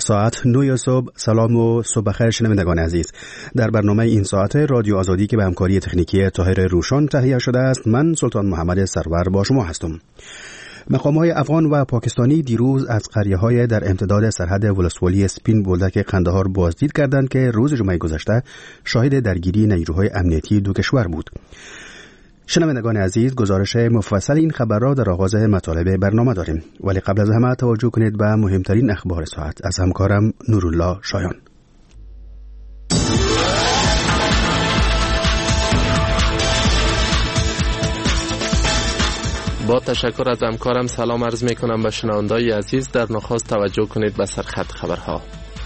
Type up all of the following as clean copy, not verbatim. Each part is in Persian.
ساعت 9 صبح. سلام و صبح بخیر شنوندگان عزیز. در برنامه این ساعت رادیو آزادی که به همکاری تکنیکی طاهر روشن تهیه شده است، من سلطان محمد سرور با شما هستم. مقام‌های افغان و پاکستانی دیروز از قریه‌های در امتداد سرحد ولسوالی سپین بولدک قندهار بازدید کردند که روز جمعه گذشته شاهد درگیری نیروهای امنیتی دو کشور بود. شنوندگان عزیز، گزارش مفصل این خبر را در آغاز مطالب برنامه داریم، ولی قبل از همه توجه کنید به مهمترین اخبار ساعت از همکارم نورالله شایان. با تشکر از همکارم سلام عرض می کنم به شنوندگان عزیز. در نخست توجه کنید به سرخط خبرها.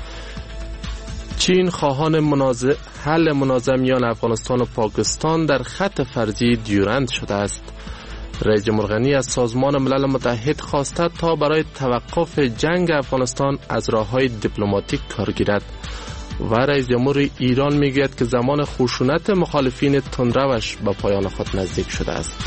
چین خواهان حل منازعه میان افغانستان و پاکستان در خط فرضی دیورند شده است. رئیس جمهور غنی از سازمان ملل متحد خواسته تا برای توقف جنگ افغانستان از راه‌های دیپلماتیک کار گیرد و رئیس جمهور ایران میگوید که زمان خشونت مخالفین تندروش به پایان خود نزدیک شده است.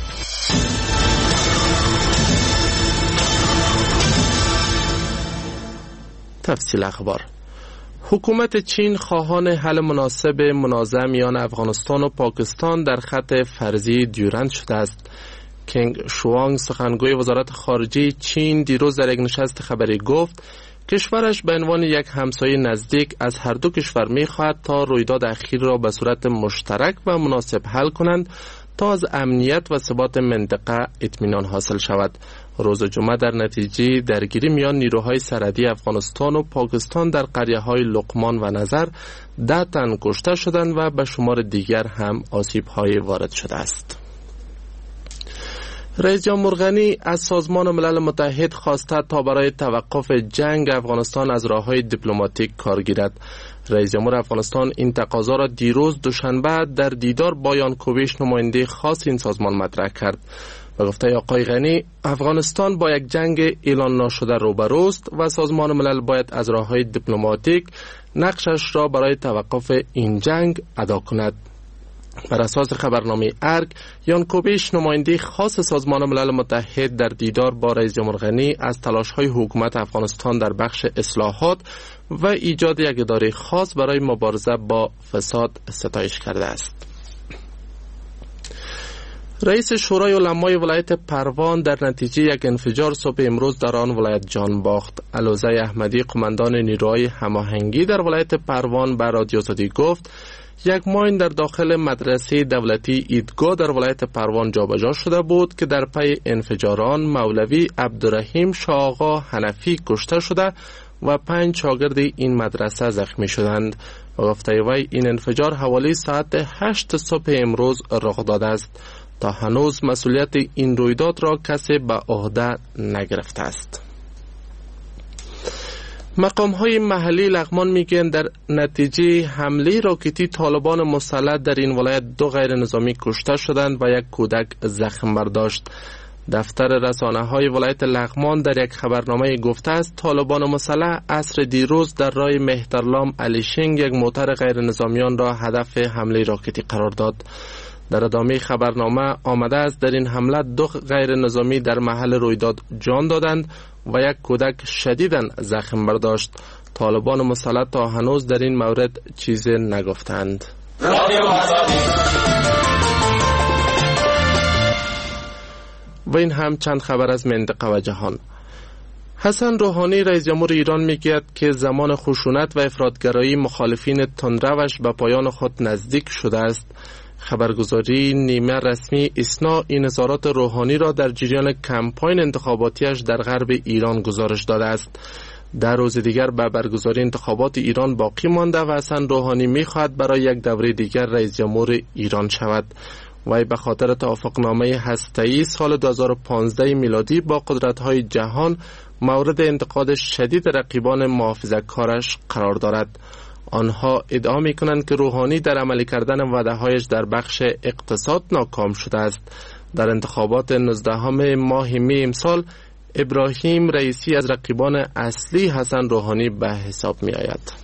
تفصیل اخبار. حکومت چین خواهان حل مناسب منازعه میان افغانستان و پاکستان در خط فرضی دیورند شده است. کنگ شوانگ سخنگوی وزارت خارجه چین دیروز در یک نشست خبری گفت کشورش به عنوان یک همسایه نزدیک از هر دو کشور می‌خواهد تا رویداد اخیر را به صورت مشترک و مناسب حل کنند تا از امنیت و ثبات منطقه اطمینان حاصل شود. روز جمعه در نتیجه درگیری میان نیروهای سرحدی افغانستان و پاکستان در قریه‌های لقمان و نظر 10 تن کشته شدند و به شمار دیگر هم آسیب‌های وارد شده است. رئیس جمهور غنی از سازمان ملل متحد خواسته تا برای توقف جنگ افغانستان از راه‌های دیپلماتیک کار گیرد. رئیس جمهور افغانستان این تقاضا را دیروز دوشنبه در دیدار با یانکوویچ نماینده خاص این سازمان مطرح کرد. به گفته آقای غنی، افغانستان با یک جنگ اعلان ناشده روبروست و سازمان ملل باید از راه‌های دیپلماتیک نقشش را برای توقف این جنگ ادا کند. بر اساس خبرنامه ارگ، یانکوویچ نماینده خاص سازمان ملل متحد در دیدار با رئیس جمهور غنی از تلاش‌های حکومت افغانستان در بخش اصلاحات و ایجاد یک اداره خاص برای مبارزه با فساد ستایش کرده است. رئیس شورای علمای ولایت پروان در نتیجه یک انفجار صبح امروز در آن ولایت جان باخت. علوزه احمدی، قماندان نیروهای هماهنگی در ولایت پروان، به رادیو آزادی گفت یک ماین در داخل مدرسه دولتی ایدگاه در ولایت پروان جابجا شده بود که در پی انفجاران مولوی عبدالرحیم شاه آقا حنفی کشته شده و 5 شاگرد این مدرسه زخمی شدند. و گفته وی این انفجار حوالی ساعت 8 صبح امروز رخ داده است. تا هنوز مسئولیت این رویداد را کسی به عهده نگرفته است. مقام‌های محلی لغمان میگن در نتیجه حمله راکتی طالبان مسلح در این ولایت 2 غیر نظامی کشته شدند و 1 کودک زخم برداشت. دفتر رسانه‌های ولایت لغمان در یک خبرنامه گفته است طالبان مسلح عصر دیروز در راه مهترلام علیشنگ یک موتر غیر نظامیان را هدف حمله راکتی قرار داد. در ادامه خبرنامه آمده است در این حمله 2 غیر نظامی در محل رویداد جان دادند و 1 کودک شدیداً زخم برداشت. طالبان مسلح تا هنوز در این مورد چیزی نگفتند. و این هم چند خبر از منطقه و جهان. حسن روحانی رئیس جمهور ایران میگوید که زمان خشونت و افراطگرایی مخالفین تندروش به پایان خود نزدیک شده است. خبرگزاری نیمه رسمی اسنا این اظهارات روحانی را در جریان کمپاین انتخاباتیش در غرب ایران گزارش داده است. در روز دیگر به برگزاری انتخابات ایران باقی مانده و حسن روحانی می‌خواهد برای یک دوره دیگر رئیس جمهور ایران شود. وی به خاطر توافقنامه هسته‌ای سال 2015 میلادی با قدرت‌های جهان مورد انتقاد شدید رقیبان محافظه‌کارش قرار دارد. آنها ادعا می‌کنند که روحانی در عملی کردن وعده‌هایش در بخش اقتصاد ناکام شده است. در انتخابات 19 ماه می امسال ابراهیم رئیسی از رقیبان اصلی حسن روحانی به حساب می‌آید.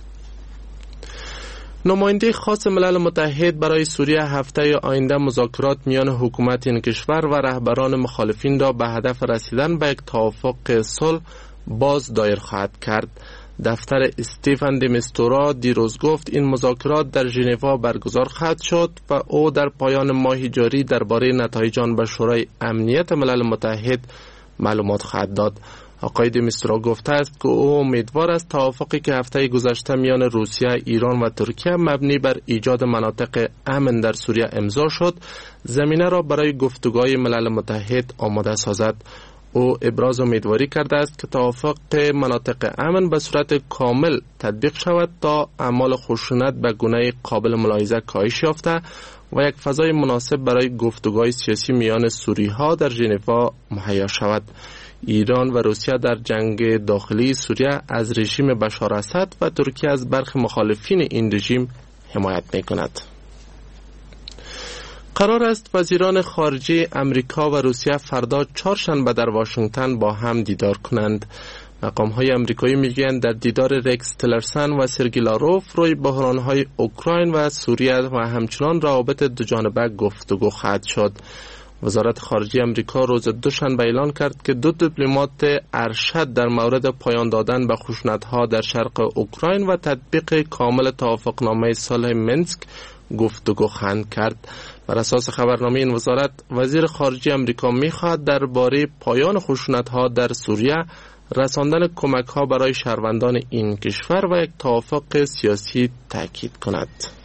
نماینده خاص ملل متحد برای سوریه هفته آینده مذاکرات میان حکومت این کشور و رهبران مخالفین را به هدف رسیدن به یک توافق صلح باز دایر خواهد کرد. دفتر استیفن دی میستورا دیروز گفت این مذاکرات در ژنو برگزار خواهد شد و او در پایان ماه جاری درباره نتایج آن به شورای امنیت ملل متحد معلومات خواهد داد. آقای دی میستورا گفته است که او امیدوار است توافقی که هفته گذشته میان روسیه، ایران و ترکیه مبنی بر ایجاد مناطق امن در سوریه امضا شد، زمینه را برای گفتگوهای ملل متحد آماده سازد. او ابراز امیدواری کرده است که توافق مناطق امن به صورت کامل تطبیق شود تا اعمال خشونت به گونه قابل ملاحظه کاهش یافته و یک فضای مناسب برای گفتگوهای سیاسی میان سوری‌ها در ژنو مهیا شود. ایران و روسیه در جنگ داخلی سوریه از رژیم بشار اسد و ترکیه از برخی مخالفین این رژیم حمایت می‌کند. قرار است وزیران خارجه امریکا و روسیه فردا چهارشنبه در واشنگتن با هم دیدار کنند. مقام‌های امریکایی میگویند در دیدار رکس تیلرسن و سرگی لاروف روی بحران‌های اوکراین و سوریه و همچنان روابط دوجانبه گفتگو خواهد شد. وزارت خارجه امریکا روز دوشنبه اعلان کرد که دو دیپلمات ارشد در مورد پایان دادن به خشونت‌ها در شرق اوکراین و تطبیق کامل توافقنامه صلح منسک گفتگو خواهند کرد. بر اساس خبرنامه این وزارت، وزیر خارجه امریکا می‌خواهد درباره پایان خشونت‌ها در سوریه، رساندن کمک‌ها برای شهروندان این کشور و یک توافق سیاسی تاکید کند.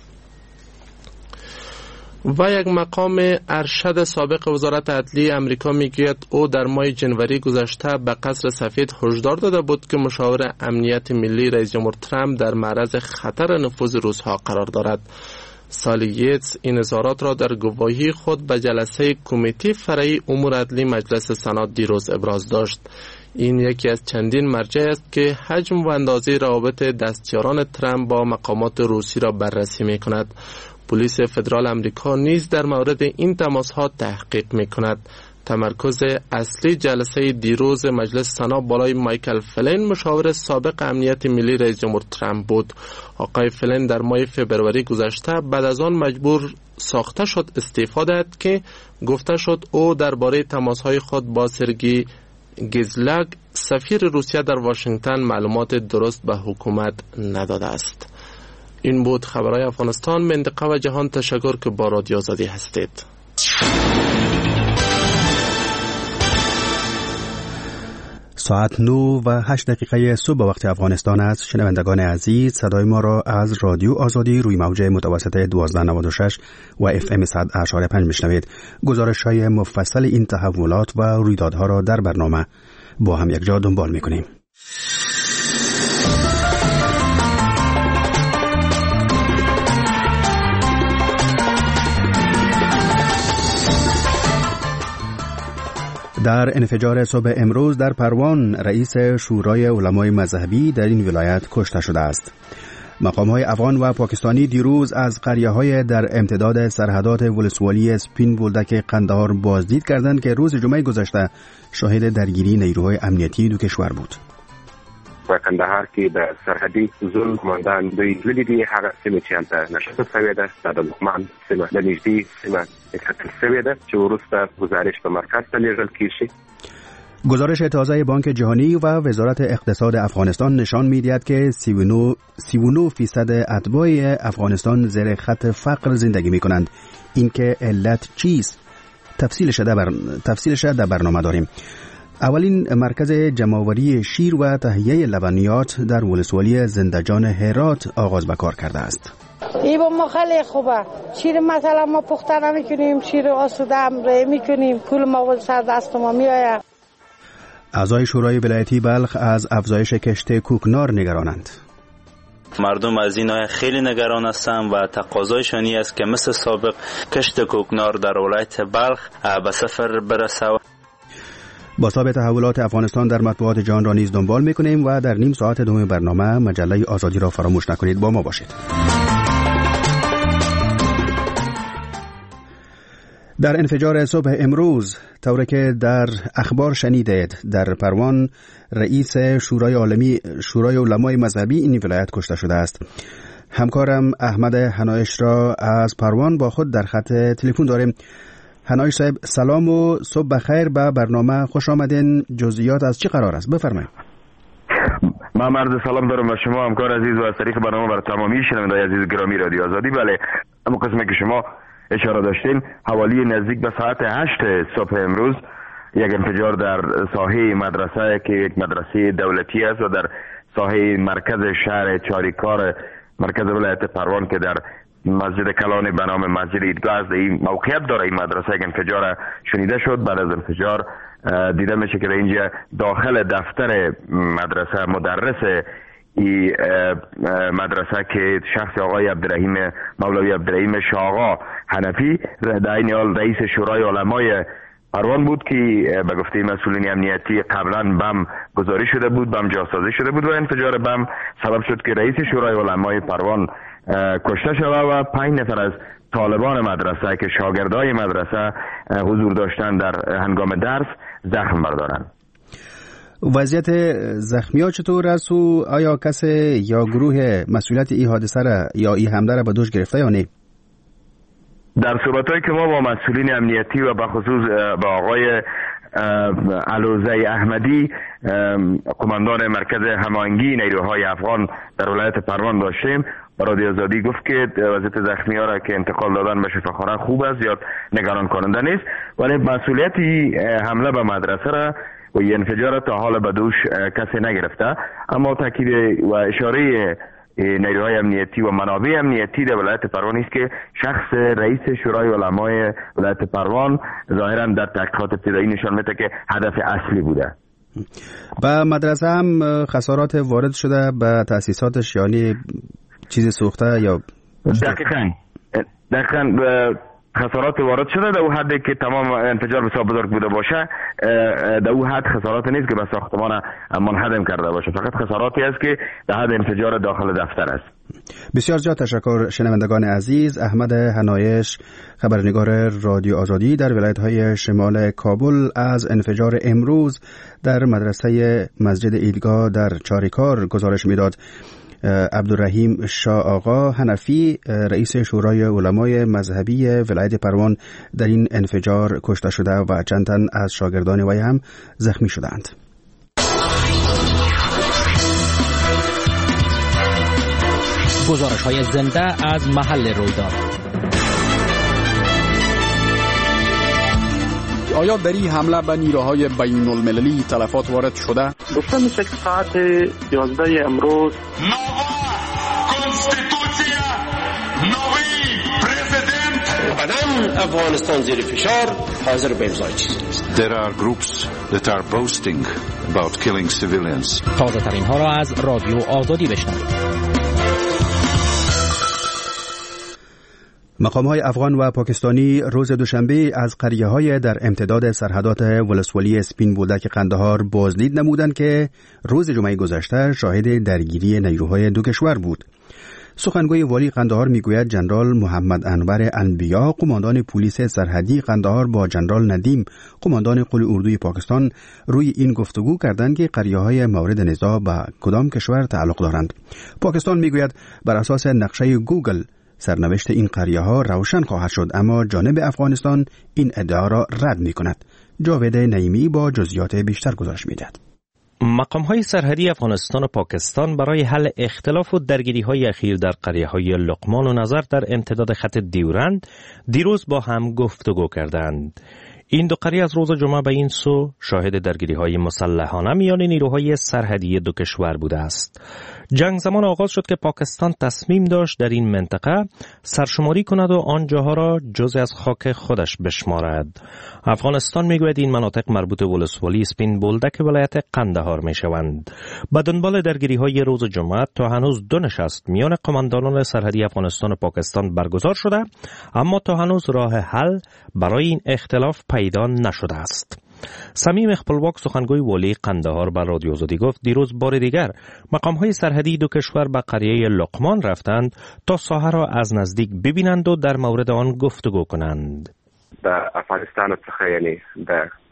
و یک مقام ارشد سابق وزارت عدلیه امریکا میگوید او در ماه جنوری گذشته به قصر سفید هشدار داده بود که مشاور امنیت ملی رئیس جمهور ترامپ در معرض خطر نفوذ روس‌ها قرار دارد. سالی ییتس این اظهارات را در گواهی خود به جلسه کمیته فرعی امور عدلی مجلس سنا دیروز ابراز داشت. این یکی از چندین مرجع است که حجم و اندازه روابط دستیاران ترامپ با مقامات روسی را بررسی می کند. پلیس فدرال امریکا نیز در مورد این تماس‌ها تحقیق می کند. تمرکز اصلی جلسه دیروز مجلس سنا بالای مایکل فلین، مشاور سابق امنیت ملی رئیس جمهور ترامپ بود. آقای فلین در ماه فبروری گذشته بعد از آن مجبور ساخته شد استعفا دهد که گفته شد او درباره تماس‌های خود با سرگی گزلگ سفیر روسیه در واشنگتن معلومات درست به حکومت نداده است. این بود خبرهای افغانستان، منطقه و جهان. تشکر که با رادیو آزادی هستید. ساعت 9:08 صبح وقت افغانستان است. شنوندگان عزیز، صدای ما را از رادیو آزادی روی موج متوسط 1296 و FM 100.5 میشنوید. گزارش‌های مفصل این تحولات و رویدادها را در برنامه با هم یک جا دنبال می‌کنیم. در انفجار صبح امروز در پروان، رئیس شورای علمای مذهبی در این ولایت کشته شده است. مقام‌های افغان و پاکستانی دیروز از قریه‌های در امتداد سرحدات ولسوالی سپین بولدک قندهار بازدید کردند که روز جمعه گذشته شاهد درگیری نیروهای امنیتی دو کشور بود. په کندهار کې د سرحدي زون کمانډان دوی لیدلي هغه سیمه چې هلته نشته شوې ده د لقمان سیمه د نږدې سیمه اتکل شوې ده چې وروسته گزارش به مرکز ته لیږل کیږي. گزارش تازه بانک جهانی و وزارت اقتصاد افغانستان نشان می‌دهد که 39% اتباع افغانستان زیر خط فقر زندگی می‌کنند. این که علت چیست؟ تفصیلش در برنامه داریم. اولین مرکز جمع‌آوری شیر و تهیه لبنیات در ولسوالی زندجان هرات آغاز به کار کرده است. این با ما خیلی خوبه. شیر مثلا ما پخته نمی‌کنیم، شیر آسوده هم می‌کنیم، پول ما سر دست ما میآید. اعضای شورای ولایتی بلخ از افزایش کشت کوکنار نگرانند. مردم از این آیه خیلی نگران هستند و تقاضایشان است که مثل سابق کشت کوکنار در ولایت بلخ به صفر برسه. بازتاب تحولات افغانستان در مطبوعات جهان را نیز دنبال می‌کنیم و در نیم ساعت دوم برنامه مجله آزادی را فراموش نکنید. با ما باشید. در انفجار صبح امروز، طوری که در اخبار شنیدید، در پروان رئیس شورای علمای مذهبی این ولایت کشته شده است. همکارم احمد حنایش را از پروان با خود در خط تلفن داریم. حنایش صاحب، سلام و صبح بخیر. به برنامه خوش آمدین. جزئیات از چی قرار است؟ بفرمایید. من عرض سلام دارم به شما همکار عزیز و از طریق برنامه بر تمامی شنوندگان عزیز گرامی رادیو آزادی. بله، اما قسمی که شما اشاره داشتین، حوالی نزدیک به ساعت 8 صبح امروز یک انفجار در ساحه مدرسه که یک مدرسه دولتی است و در ساحه مرکز شهر چاریکار مرکز ولایت پروان که در مسجد کلان به نام مسجد عیدگاه است، این موقعیت داره این مدرسه، یک انفجار شنیده شد. بعد از انفجار دیده میشه که اینجا داخل دفتر مدرسه مدرس این مدرسه که شخص آقای عبدالرحیم مولوی عبدالرحیم شاغا حنفی در این حال رئیس شورای علمای پروان بود که به گفته مسئولین امنیتی قبلا بم گذاری شده بود، بم جاسازی شده بود و انفجار بم سبب شد که رئیس شورای علمای پروان کشته شده و 5 نفر از طالبان مدرسه که شاگردای مدرسه حضور داشتن در هنگام درس زخم بردارن. وضعیت زخمی‌ها چطور است و آیا کسی یا گروه مسئولیت این حادثه را یا این حمله را به دوش گرفته یا نه؟ در صحبت‌هایی که ما با مسئولین امنیتی و به خصوص با آقای علوزه احمدی قماندان مرکز هماهنگی نیروهای افغان در ولایت پروان داشتیم، رادیو آزادی گفت که وضعیت زخمی‌ها را که انتقال دادن به شفاخانه خوب است، زیاد نگران کننده نیست، ولی مسئولیت حمله به مدرسه را و این انفجار تا حال به دوش کسی نگرفته. اما تاکید و اشاره نیروهای امنیتی و منابع امنیتی در ولایت پروان است که شخص رئیس شورای علمای ولایت پروان ظاهرا در تحقیقات ابتدایی نشان میده که هدف اصلی بوده. به مدرسه هم خسارات وارد شده به تأسیساتش، یعنی چیزی سوخته یا؟ دقیقاً خسارات وارد شده در او حدی که تمام انفجار بسیار بزرگ بوده باشه، در او حد خسارات نیست که به ساختمان منهدم کرده باشه، فقط خساراتی است که در حد انفجار داخل دفتر است. بسیار زیاد تشکر شنوندگان عزیز. احمد حنایش، خبرنگار رادیو آزادی در ولایت‌های شمال کابل، از انفجار امروز در مدرسه مسجد عیدگاه در چاریکار گزارش می‌داد. عبدالرحیم شاه آقا حنفی، رئیس شورای علمای مذهبی ولایت پروان، در این انفجار کشته شده و چند تن از شاگردان وی هم زخمی شدند. گزارش‌های زنده از محل رویداد. آیا در این حمله به نیروهای بین المللی تلفات وارد شده؟ گفته میشه که ساعت 11 امروز افغانستان زیر فشار حاضر به امضای چیزی است. There are groups that are boasting about killing civilians. تازه ترین ها را از رادیو آزادی بشنوید. مقام‌های افغان و پاکستانی روز دوشنبه از قریه‌های در امتداد سرحدات ولسوالی سپین بولدک قندهار بازدید نمودند که روز جمعه گذشته شاهد درگیری نیروهای دو کشور بود. سخنگوی والی قندهار میگوید جنرال محمد انور انبیا، قماندان پلیس سرحدی قندهار، با جنرال ندیم، قماندان قل اردوی پاکستان، روی این گفتگو کردند که قریه‌های مورد نزاع به کدام کشور تعلق دارند. پاکستان میگوید بر اساس نقشه گوگل سرنوشت این قریه‌ها روشن خواهد شد، اما جانب افغانستان این ادعا را رد می‌کند. جاوید نعیمی با جزئیات بیشتر گزارش می‌دهد. مقام‌های سرحدی افغانستان و پاکستان برای حل اختلاف و درگیری‌های اخیر در قریه‌های لقمان و نظر در امتداد خط دیورند دیروز با هم گفتگو کردند. این دو قریه از روز جمعه به این سو شاهد درگیری‌های مسلحانه میان نیروهای سرحدی دو کشور بوده است. جنگ زمان آغاز شد که پاکستان تصمیم داشت در این منطقه سرشماری کند و آن جاها را جزء از خاک خودش بشمارد. افغانستان میگوید این مناطق مربوط به ولسوالی سپین بولدک ولایت قندهار میشوند. به دنبال درگیری‌های روز جمعه تا هنوز 2 نشست میان قماندانان سرحدی افغانستان و پاکستان برگزار شده، اما تا هنوز راه حل برای این اختلاف پیدا نشده است. سمیم اخپلواک، سخنگوی والی قندهار، به رادیو آزادی گفت دیروز بار دیگر مقام‌های سرحدی دو کشور به قریه لقمان رفتند تا ساحه را از نزدیک ببینند و در مورد آن گفتگو کنند. در افغانستان څخه یعنی د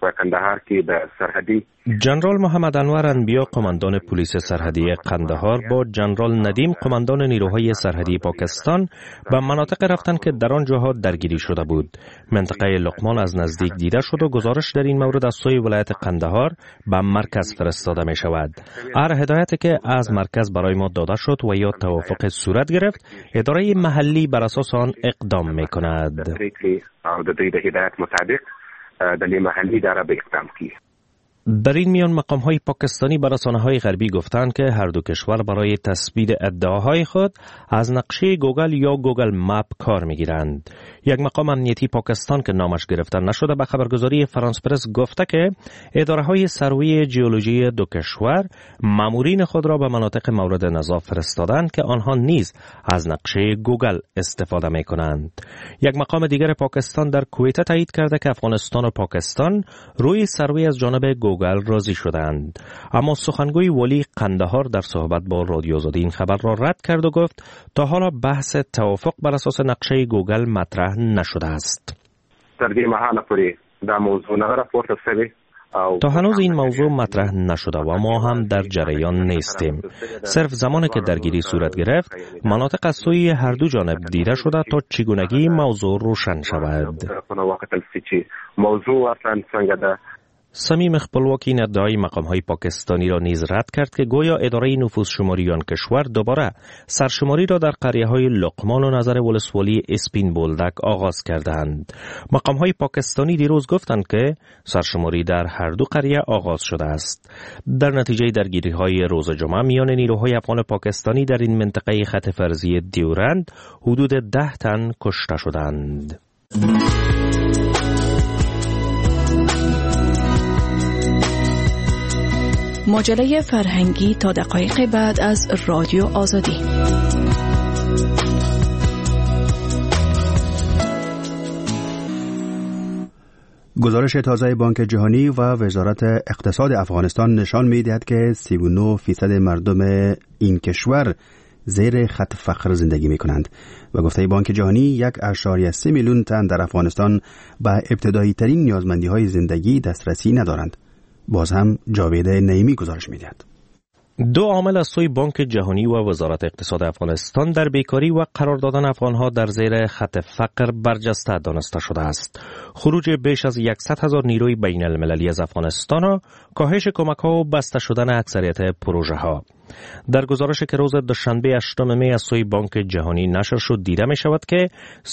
و کندهار که به سرحدی جنرال محمد انور انبیا قماندان پلیس سرحدی قندهار با جنرال ندیم قماندان نیروهای سرحدی پاکستان به مناطق رفتند که در آن جاها درگیری شده بود. منطقه لقمان از نزدیک دیده شد و گزارش در این مورد از سوی ولایت قندهار به مرکز فرستاده می شود. هر هدایتی که از مرکز برای ما داده شد و یا توافق صورت گرفت، اداره محلی بر اساس آن اقدام می کند. د هدایت مطابق دلی محلی داره به اقدام کی. در این میان مقام‌های پاکستانی به رسانه‌های غربی گفتند که هر دو کشور برای تثبیت ادعاهای خود از نقشه گوگل یا گوگل مپ کار می‌گیرند. یک مقام امنیتی پاکستان که نامش گرفته نشده به خبرگزاری فرانس پرس گفته که اداره‌های سروی جیولوژی دو کشور مامورین خود را به مناطق مورد نزاع فرستادند که آنها نیز از نقشه گوگل استفاده می‌کنند. یک مقام دیگر پاکستان در کویت تایید کرده که افغانستان و پاکستان روی سروی از جانب گوگل راضی شدند. اما سخنگوی ولی قندهار در صحبت با رادیو آزادی این خبر را رد کرد و گفت تا حالا بحث توافق بر اساس نقشه گوگل مطرح نشده است. تا هنوز این موضوع مطرح نشده و ما هم در جریان نیستیم. صرف زمانی که درگیری صورت گرفت، مناطق از سوی هر دو جانب دیده شده تا چگونگی موضوع روشن شود. صمیم خپلواک این ادعای مقام‌های پاکستانی را نیز رد کرد که گویا اداره نفوذشماری آن کشور دوباره سرشماری را در قریه‌های لقمان و نظر ولسوالی اسپین بولدک آغاز کردند. مقام‌های پاکستانی دیروز گفتند که سرشماری در هر دو قریه آغاز شده است. در نتیجه درگیری‌های روز جمعه میان نیروهای افغان پاکستانی در این منطقه خط فرضی دیورند حدود 10 تن کشته شدند. مجله فرهنگی تا دقایق بعد از رادیو آزادی. گزارش تازه بانک جهانی و وزارت اقتصاد افغانستان نشان می‌دهد که 39% مردم این کشور زیر خط فقر زندگی می‌کنند و گفته بانک جهانی 1.3 میلیون تن در افغانستان به ابتدایی ترین نیازمندی‌های زندگی دسترسی ندارند. باز هم جاوید نعیمی گزارش می‌دهد. دو عامل از سوی بانک جهانی و وزارت اقتصاد افغانستان در بیکاری و قرار دادن افغانها در زیر خط فقر برجسته دانسته شده است. خروج بیش از 100,000 نیروی بین المللی از افغانستان و کاهش کمک‌ها و بسته شدن اکثریت پروژه‌ها. در گزارشی که روز دوشنبه 8 می از سوی بانک جهانی نشر شد دیده می شود که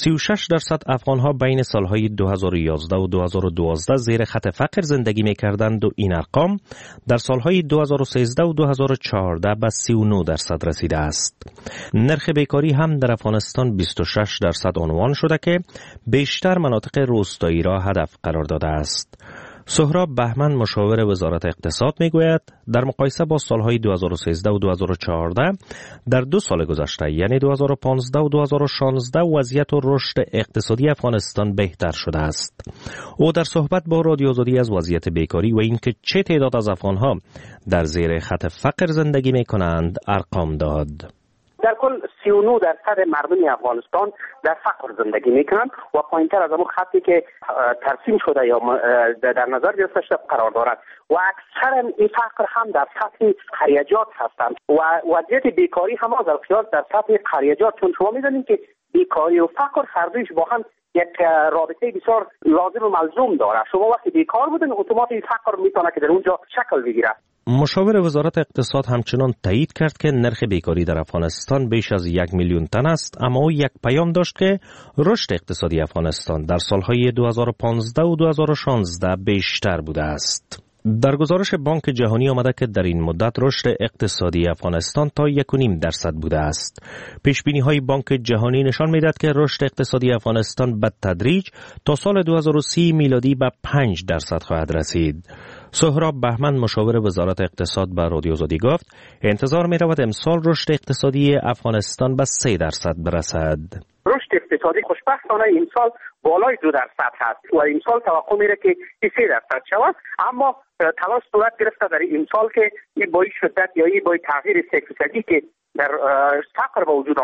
36% افغانها بین سالهای 2011 و 2012 زیر خط فقر زندگی می کردند و این ارقام در سالهای 2013 و 2014 به 39% رسیده است. نرخ بیکاری هم در افغانستان 26% عنوان شده که بیشتر مناطق روستایی را هدف قرار داده است. سهراب بهمن مشاور وزارت اقتصاد میگوید در مقایسه با سالهای 2013 و 2014 در 2 سال گذشته یعنی 2015 و 2016 وضعیت و رشد اقتصادی افغانستان بهتر شده است. او در صحبت با رادیو آزادی از وضعیت بیکاری و اینکه چه تعداد از افغانها در زیر خط فقر زندگی میکنند ارقام داد. در کل 39% مردم افغانستان در فقر زندگی میکنند و پایینتر از اون خطی که ترسیم شده یا در نظر گرفته شده قرار دارد و اکثر این فقر هم در سطح خریجات هستند و وضعیت بیکاری هم از القیاس در سطح خریجات، چون شما میدونید که بیکاری و فقر هر دویش با هم یک رابطه بسیار لازم و ملزوم داره. شما وقتی بیکار بودن اتوماتیک فقر میتونه که در اونجا شکل بگیره. مشاور وزارت اقتصاد همچنان تایید کرد که نرخ بیکاری در افغانستان بیش از 1 میلیون تن است، اما او یک پیام داشت که رشد اقتصادی افغانستان در سالهای 2015 و 2016 بیشتر بوده است. در گزارش بانک جهانی آمده که در این مدت رشد اقتصادی افغانستان تا 1.5% بوده است. پیشبینی‌های بانک جهانی نشان می‌دهد که رشد اقتصادی افغانستان به تدریج تا سال 2030 میلادی به 5% خواهد رسید. سهراب بهمن مشاور وزارت اقتصاد به رادیو آزادی گفت انتظار می‌رود امسال رشد اقتصادی افغانستان به 3% برسد. رشد اقتصادی خوشبختانه این سال بالای 2% هست و این سال توقع میره که 3% شود، اما تلاش صورت گرفته در این سال که این با شدت یا این با تغییر 3% که در فقر به وجود آمده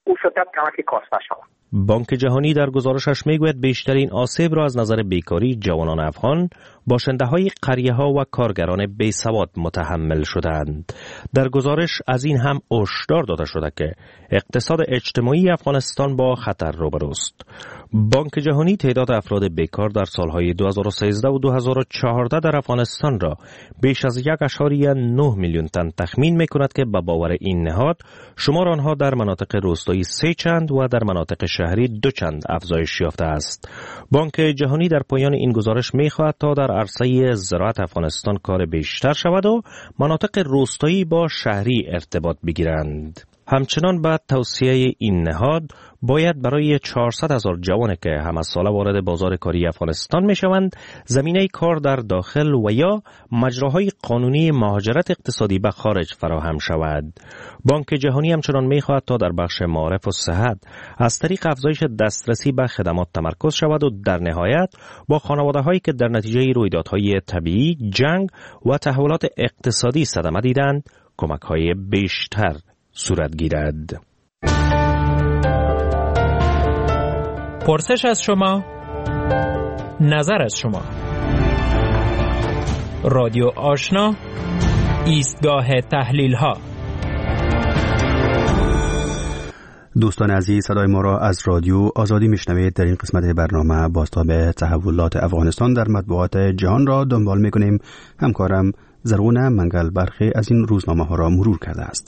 او شدت کمک کاسته شود. بانک جهانی در گزارشش میگوید بیشترین آسیب را از نظر بیکاری جوانان افغان، باشنده‌های قریه‌ها و کارگران بیسواد متحمل شدند. در گزارش از این هم هشدار داده شده که اقتصاد اجتماعی افغانستان با خطر روبروست. بانک جهانی تعداد افراد بیکار در سالهای 2013 و 2014 در افغانستان را بیش از 1.9 میلیون تن تخمین می‌کند که به باور این نهاد شمار آنها در مناطق روستایی 3 چند و در مناطق شهری 2 چند افزایش یافته است. بانک جهانی در پایان این گزارش می‌خواهد تا در عرصه زراعت افغانستان کار بیشتر شود و مناطق روستایی با شهری ارتباط بگیرند. همچنان بعد توصیه این نهاد باید برای 400,000 جوان که هم از ساله وارد بازار کاری افغانستان می شوند زمینه کار در داخل و یا مجراهای قانونی مهاجرت اقتصادی به خارج فراهم شود. بانک جهانی همچنان می خواهد تا در بخش معارف و صحت از طریق افزایش دسترسی به خدمات تمرکز شود و در نهایت با خانواده هایی که در نتیجه رویدادهای طبیعی، جنگ و تحولات اقتصادی صدمه دیدند کمک های بیشتر صورت گیرد. پرسش از شما، نظر از شما. رادیو آشنا، ایستگاه تحلیل ها. دوستان عزیز، صدای ما را از رادیو آزادی میشنوید. در این قسمت برنامه بازتاب تحولات افغانستان در مطبوعات جهان را دنبال میکنیم. همکارم زرغونه منگل برخی از این روزنامه ها را مرور کرده است.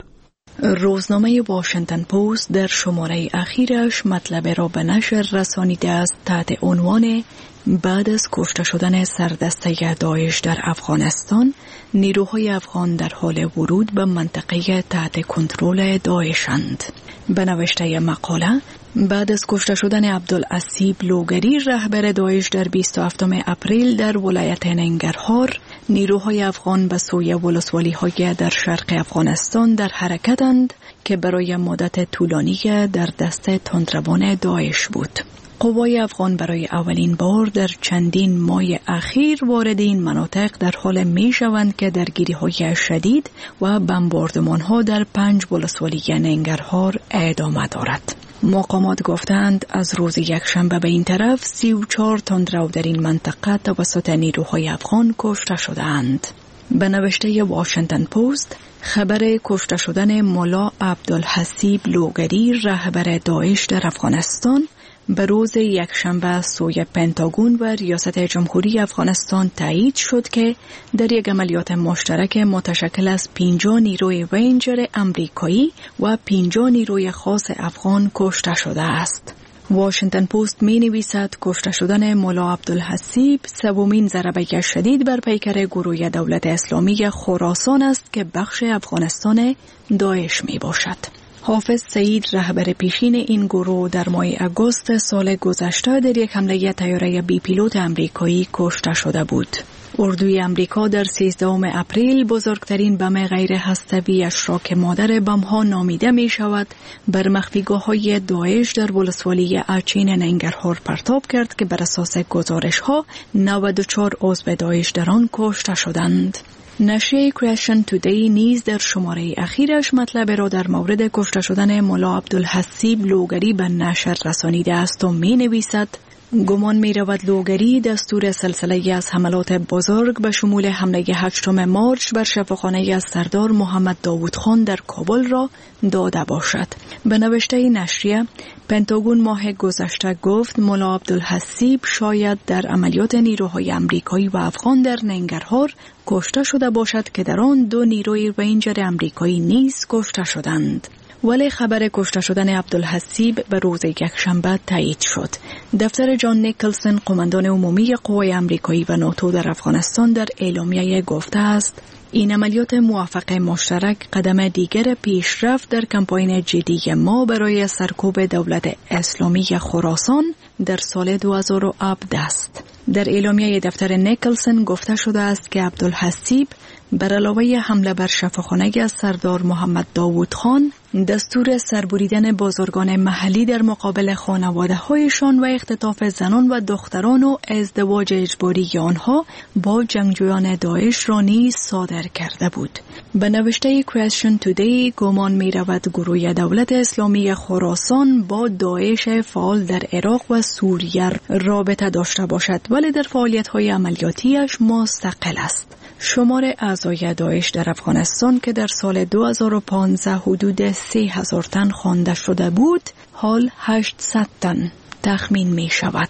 روزنامه واشنگتن پست در شماره اخیرش مطلب را به نشر رسانیده است تحت عنوان بعد از کشته شدن سردسته داعش در افغانستان، نیروهای افغان در حال ورود به منطقه تحت کنترل داعشند. به نوشته مقاله، بعد از کشته شدن عبدالعسیب لوگری رهبر داعش در 27 اپریل در ولایت ننگرهار، نیروهای افغان به سوی ولسوالی‌های در شرق افغانستان در حرکتند که برای مدت طولانی در دست تندروان داعش بود. قوای افغان برای اولین بار در چندین ماه اخیر وارد این مناطق در حال می شوند که درگیری‌های شدید و بمباردمان‌ها در 5 ولسوالی ننگرهار ادامه دارد. مقامات گفتند از روز یکشنبه به این طرف 34 تندرو در این منطقه توسط نیروهای افغان کشته شدند. به نوشته واشنگتن پست، خبر کشته شدن ملا عبدالحسیب لوگری رهبر داعش در افغانستان به روز یکشنبه سوی پنتاگون و ریاست جمهوری افغانستان تایید شد که در یک عملیات مشترک متشکل از 50 نیروی رنجر امریکایی و 50 نیروی خاص افغان کشته شده است. واشنگتن پست می نویسد کشته شدن ملا عبدالحسیب سومین ضربه شدید بر پیکر گروه دولت اسلامی خراسان است که بخش افغانستان داعش می باشد. حافظ سعید رهبر پیشین این گروه در ماه اگست سال گذشته در یک حمله طیاره بی پیلوت امریکایی کشته شده بود. اردوی امریکا در 13 اپریل بزرگترین بم غیر هسته‌ای‌اش را که مادر بم‌ها نامیده می شود بر مخفیگاه‌های داعش در ولسوالی اچین ننگرهار پرتاب کرد که بر اساس گزارش‌ها 94 عضو داعش در آن کشته شدند. نشریه کرشن تودی نیز در شماره اخیرش مطلب را در مورد کشته شدن ملا عبدالحسیب لوگری به نشر رسانیده است و می نویسد گمان می رود لوگری دستور سلسله از حملات بزرگ به شمول حمله 8 مارچ بر شفاخانه از سردار محمد داوود خان در کابل را داده باشد. به نوشته نشریه، پنتاگون ماه گذشته گفت ملا عبدالحسیب شاید در عملیات نیروهای امریکایی و افغان در ننگرهار کشته شده باشد که در آن 2 نیروی رنجر امریکایی نیز کشته شدند. ولی خبر کشته شدن عبدالحسیب به روز یکشنبه تایید شد. دفتر جان نیکلسن قماندان عمومی قوای امریکایی و ناتو در افغانستان در اعلامیه گفته است این عملیات موفق مشترک قدم دیگر پیشرفت در کمپاین جدی ما برای سرکوب دولت اسلامی خراسان در سال 2017 است. در اعلامیه دفتر نیکلسن گفته شده است که عبدالحسیب بر علاوه حمله بر شفاخانه سردار محمد داوود خان، دستور سربریدن بازرگان محلی در مقابل خانواده‌هایشان و اختطاف زنان و دختران و ازدواج اجباری آنها با جنگجویان داعش را نیز صادر کرده بود. به نوشته Question Today گمان می رود گروه دولت اسلامی خراسان با داعش فعال در عراق و سوریه رابطه داشته باشد، ولی در فعالیت‌های عملیاتیش مستقل است. شمار اعضای داعش در افغانستان که در سال 2015 حدود 30,000 تن خوانده شده بود، حال 800 تن تخمین می شود.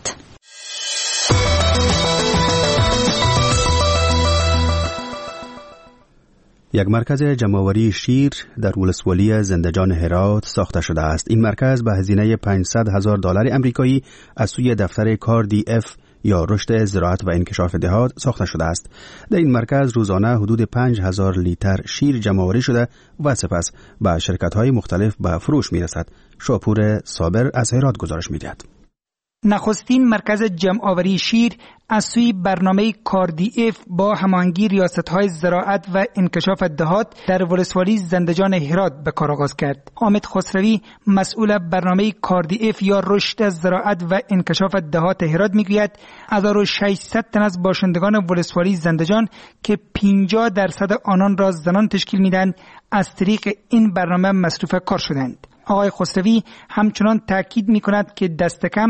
یک مرکز جمع‌آوری شیر در ولسوالی زندجان هرات ساخته شده است. این مرکز به هزینه $500,000 آمریکایی از سوی دفتر KARDF یا رشد زراعت و انکشاف دهات ساخته شده است. در این مرکز روزانه حدود 5,000 لیتر شیر جمع‌آوری شده و سپس به شرکت‌های مختلف به فروش می‌رسد. شاپور صابر از هرات گزارش می‌دهد. نخستین مرکز جمع‌آوری شیر از سوی برنامه KARDF با هماهنگی ریاست‌های زراعت و انکشاف دهات در ولسوالی زندجان هرات به کار آغاز کرد. حامد خسروی مسئول برنامه KARDF یا رشد زراعت و انکشاف دهات هرات میگوید 1600 تن از باشندگان ولسوالی زندجان که 50% آنان را زنان تشکیل میدن از طریق این برنامه مصروف کار شدند. آقای خسروی همچنان تاکید می کند که دست کم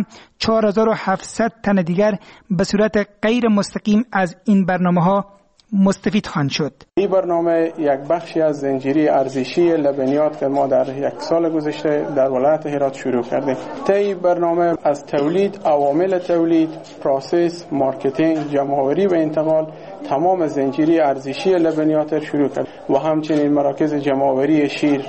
4700 تن دیگر به صورت غیر مستقیم از این برنامه ها مستفید خواهند شد. این برنامه یک بخشی از زنجیره ارزشی لبنیات که ما در یک سال گذشته در ولایت هرات شروع کردیم. طی برنامه از تولید، عوامل تولید، پروسس، مارکتینگ، جمع‌آوری و انتقال تمام زنجیره ارزشی لبنیات شروع کرد و همچنین مراکز جمع‌آوری شیر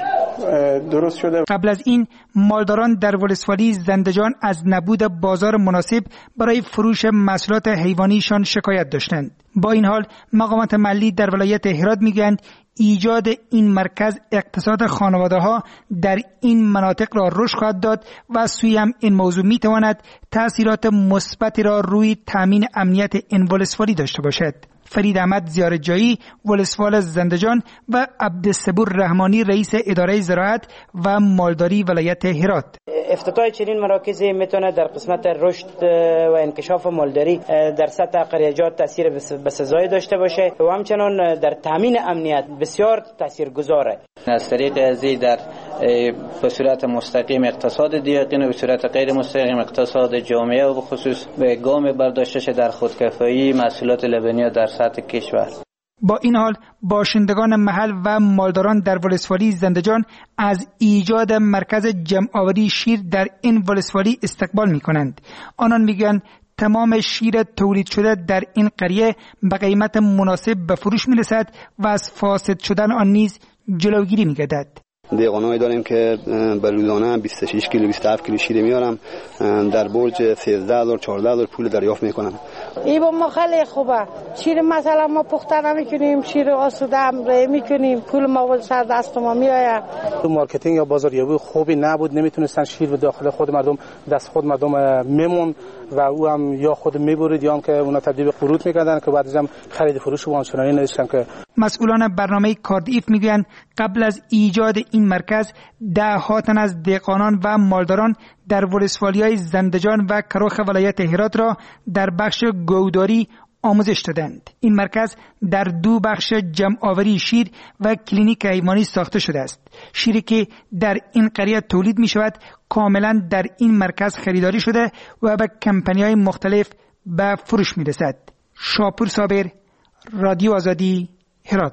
درست شده. قبل از این مالداران در ولسوالی زندجان از نبود بازار مناسب برای فروش محصولات حیوانیشان شکایت داشتند. با این حال مقامات محلی در ولایت هرات میگویند ایجاد این مرکز اقتصاد خانواده‌ها در این مناطق را رشد خواهد داد و از سوی هم این موضوع میتواند تأثیرات مثبتی را روی تامین امنیت این ولسوالی داشته باشد. فرید احمد زیارتجایی ولسوال زندجان و عبدالصبور رحمانی رئیس اداره زراعت و مالداری ولایت هرات. افتتاح چنین مراکزی میتونه در قسمت رشد و انکشاف مالداری در سطح قریجات تاثیر بسزایی داشته باشه و همچنان در تامین امنیت بسیار تاثیرگذاره. از طریق ازی در به صورت مستقیم اقتصاد دیقین و به صورت غیر مستقیم اقتصاد جامعه و به خصوص به گام برداشتش در خودکفایی محصولات لبنیات در سطح کشور. با این حال باشندگان محل و مالداران در ولسوالی زندجان از ایجاد مرکز جمع‌آوری شیر در این ولسوالی استقبال می کنند. آنان میگویند تمام شیر تولید شده در این قریه به قیمت مناسب به فروش می رسد و از فاسد شدن آن نیز جلوگیری می گردد. دیقانایی داریم که به روزانه 26 کیلو 27 کیلو شیر میارم، در برج $13 $14 پول دریافت میکنم. این با ما خیلی خوبه. شیر مثلا ما پخته نمیکنیم، شیر آسوده هم میکنیم، پول ما سر دست ما میآید. تو مارکتینگ یا بازاریابی خوبی نبود، نمیتونستن شیر به داخل خود مردم دست خود مردم میمون و او هم یا خود میبرید یا هم که اونا تبدیل به قروض میکردن که بعدش هم خرید فروش و آنچنانی نداشتن. که مسئولان برنامه KARDF میگویند قبل از ایجاد این مرکز 10 تن از دهقانان و مالداران در ولسوالی‌های زندجان و کروخ ولایت هرات را در بخش گوداری آموزش دادند. این مرکز در 2 بخش جمع‌آوری شیر و کلینیک حیوانی ساخته شده است. شیری که در این قریه تولید می شود کاملا در این مرکز خریداری شده و به کمپانی‌های مختلف به فروش می رسد. شاپور صابر، رادیو آزادی، هرات.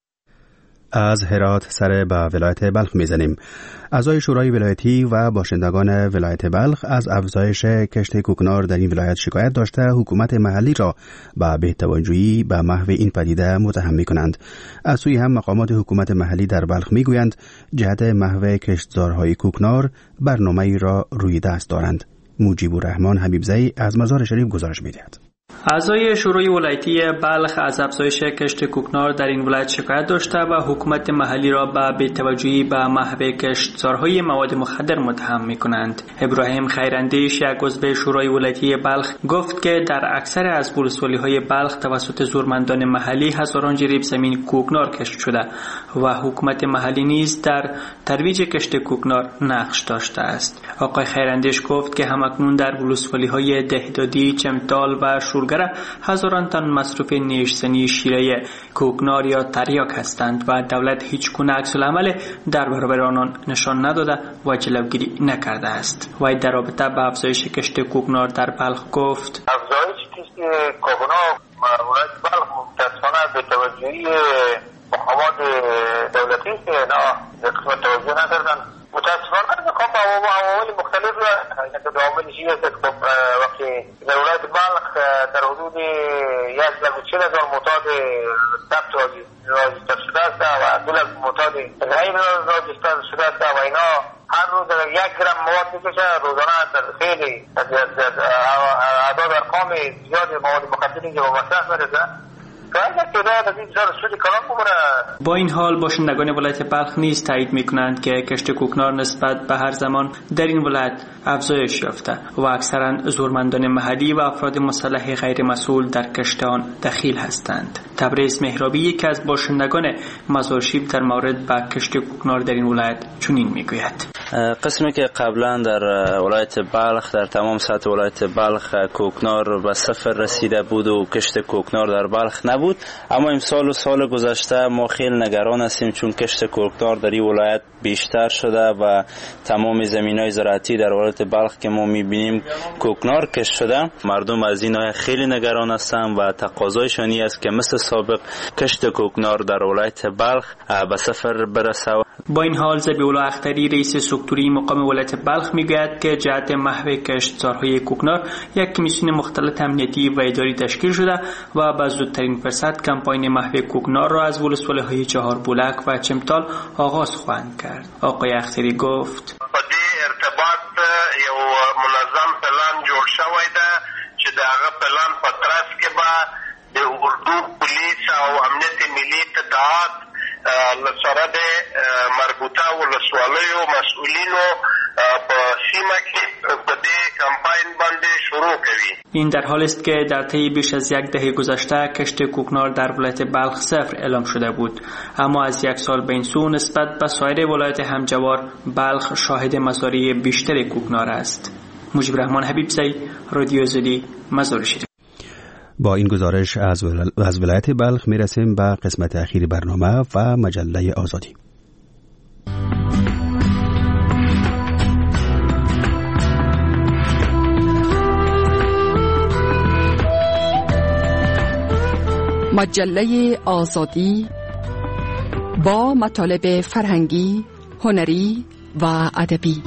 از هرات سر به ولایت بلخ میزنیم. اعضای شورای ولایتی و باشندگان ولایت بلخ از افزایش کشت کوکنار در این ولایت شکایت داشته حکومت محلی را به بهتوجهی به محو این پدیده متهم می‌کنند. از سوی هم مقامات حکومت محلی در بلخ میگویند جهت محو کشتزارهای کوکنار برنامه‌ای را روی دست دارند. مجیب الرحمن حبیبزئی از مزار شریف گزارش می‌دهد. اعضای شورای ولایتی بلخ از افزایش کشت کوکنار در این ولایت شکایت داشته و حکومت محلی را به بی‌توجهی به محو کشتزارهای مواد مخدر متهم می‌کنند. ابراهیم خیراندیش، یک عضو شورای ولایتی بلخ، گفت که در اکثر از ولسوالی‌های بلخ توسط زورمندان محلی هزاران جریب زمین کوکنار کشت شده و حکومت محلی نیز در ترویج کشت کوکنار نقش داشته است. آقای خیراندیش گفت که همکنون در ولسوالی‌های دهدادی، چمتال و شورگره هزاران تن مصرف نیشزنی شیره کوکنار یا تریاک هستند و دولت هیچ گونه عکس‌العمل در برابر آنان نشان نداده و جلوگیری نکرده است. و در رابطه با افزایش کشت کوکنار در بلخ گفت: افزایش کشت کوکنار ولایت بلخ متأسفانه به توجهی مقامات دولتی که نه قسمت توجه نکردن. متاسفانه خب عوامل مختلف که عوامل چیزی است که وقتی در ولایت بلخ در حدود 140,000 معتاد ثبت راجستر شده است و 2 لک معتاد غیر راجستر شده است و اینا هر روز 1 گرم مواد میکشه روزانه در خیلی اعداد ارقام زیاد مواد مخدری که به مصرف میرسه. با این حال باشندگان ولایت بلخ نیز تایید میکنند که کشت کوکنار نسبت به هر زمان در این ولایت افزایش یافته و اکثرا زورمندان محلی و افراد مسلح غیر مسئول در کشت آن دخیل هستند. تبریز مهرابی، یکی از باشندگان مزارشیب، در مورد به کشت کوکنار در این ولایت چنین میگوید: قسمی که قبلا در ولایت بلخ، در تمام سطح ولایت بلخ کوکنار به صفر رسیده بود و کشت کوکنار در بلخ نبود، اما امسال و سال گذشته ما خیلی نگران هستیم چون کشت کوکنار در این ولایت بیشتر شده و تمام زمینای زراعتی در ولایت بلخ که ما میبینیم کوکنار کشت شده. مردم از این خیلی نگران هستند و تقاضایشان است که مثل سابق کشت کوکنار در ولایت بلخ به صفر برسه. با این حال ذبیح‌الله اختری، رئیس سکتوری مقام ولایت بلخ، میگوید که جهت محو کشتزارهای کوکنار یک کمیسیون مختلط امنیتی و اداری تشکیل شده و به زودترین فرصت کمپاین محو کوکنار را از ولسوالی‌های چهار بولک و چمتال آغاز خواهند کرد. آقای اختری گفت: با دې ارتباط یو منظم پلان جوړ شوی ده چې د هغه پلان په ترڅ کې به د اردو پولیس او امنیت ملي اطلاعات لسره د مربوطه ولسوالیو مسئولینو په سیمه کې په دې کمپاین باندې شروع کوي. این در حال است که در طی بیش از یک دهه گذشته کشت کوکنار در ولایت بلخ صفر اعلام شده بود، اما از یک سال به این سو نسبت به سایر ولایت همجوار بلخ شاهد مزارع بیشتر کوکنار است. مجیب رحمان حبیبزی، رادیو آزادی، مزارشهر. با این گزارش از ولایت بلخ میرسیم به قسمت اخیر برنامه و مجله آزادی. مجله آزادی با مطالب فرهنگی، هنری و ادبی.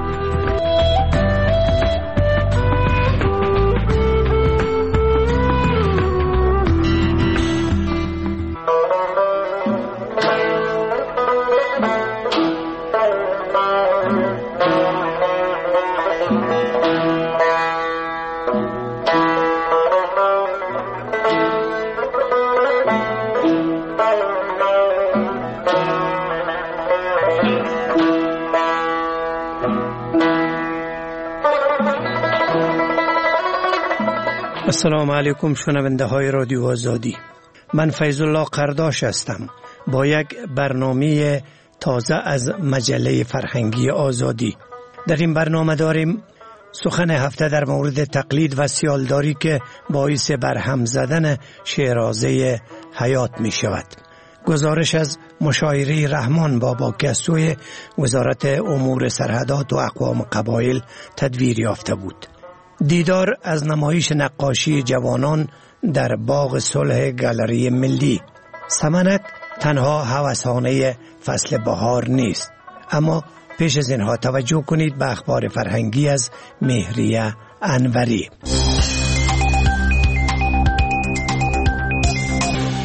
السلام علیکم شنونده های رادیو آزادی. من فیض الله قرداش هستم با یک برنامه تازه از مجله فرهنگی آزادی. در این برنامه داریم سخن هفته در مورد تقلید و سیالداری که باعث برهم زدن شیرازه حیات می شود. گزارش از مشاعره رحمان بابا که از سوی وزارت امور سرحدات و اقوام قبایل تدویر یافته بود. دیدار از نمایش نقاشی جوانان در باغ صلح گالری ملی. سمنک تنها هوسانه فصل بهار نیست، اما پیش از اینها توجه کنید به اخبار فرهنگی از مهریه انوری.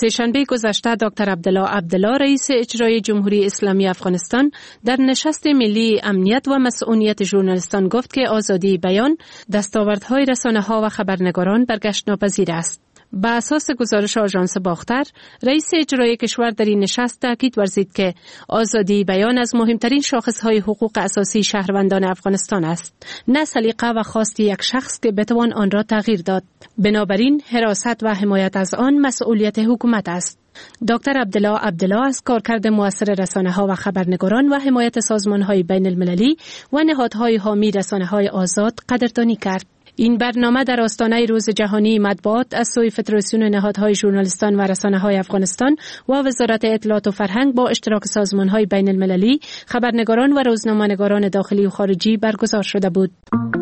سه‌شنبه گذشته دکتر عبدالله رئیس اجرایی جمهوری اسلامی افغانستان در نشست ملی امنیت و مسئولیت ژورنالیستان گفت که آزادی بیان دستاوردهای رسانه‌ها و خبرنگاران برگشت ناپذیر است. با اساس گزارش آژانس باختر، رئیس اجرایی کشور در این نشست تاکید ورزید که آزادی بیان از مهمترین شاخصهای حقوق اساسی شهروندان افغانستان است، نه سلیقه و خواست یک شخص که بتوان آن را تغییر داد. بنابراین حراست و حمایت از آن مسئولیت حکومت است. دکتر عبدالله از کارکرد مؤثر رسانه‌ها و خبرنگاران و حمایت سازمان‌های بین المللی و نهادهای حامی رسانه‌های آزاد قدردانی کرد. این برنامه در آستانه روز جهانی مطبوعات از سوی فدراسیون نهادهای ژورنالیستان و رسانه‌های افغانستان و وزارت اطلاعات و فرهنگ با اشتراک سازمان‌های بین المللی، خبرنگاران و روزنامه‌نگاران داخلی و خارجی برگزار شده بود.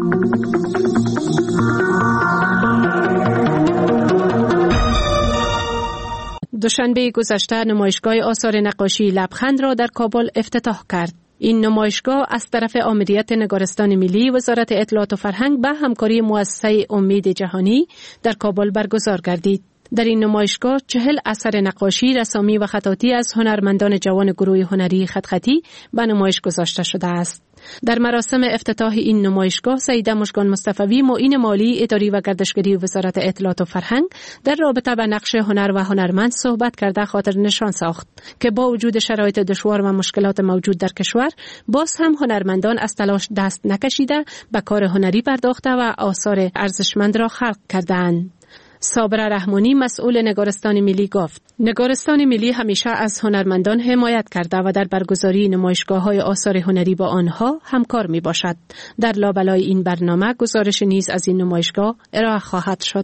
دوشنبه گذشته نمایشگاه آثار نقاشی لبخند را در کابل افتتاح کرد. این نمایشگاه از طرف آمریت نگارستان ملی، وزارت اطلاعات و فرهنگ به همکاری مؤسسه امید جهانی در کابل برگزار گردید. در این نمایشگاه 40 اثر نقاشی، رسامی و خطاطی از هنرمندان جوان گروه هنری خطی به نمایش گذاشته شده است. در مراسم افتتاح این نمایشگاه، سیده مژگان مصطفی، معین مالی، اداری و گردشگری وزارت اطلاعات و فرهنگ، در رابطه با نقش هنر و هنرمند صحبت کرده خاطر نشان ساخت که با وجود شرایط دشوار و مشکلات موجود در کشور، باز هم هنرمندان از تلاش دست نکشیده به کار هنری پرداخته و آثار ارزشمند را خلق کردند. صابره رحمانی، مسئول نگارستان ملی، گفت نگارستان ملی همیشه از هنرمندان حمایت کرده و در برگزاری نمایشگاه‌های آثار هنری با آنها همکار می باشد. در لابلای این برنامه گزارش نیز از این نمایشگاه ارائه خواهد شد.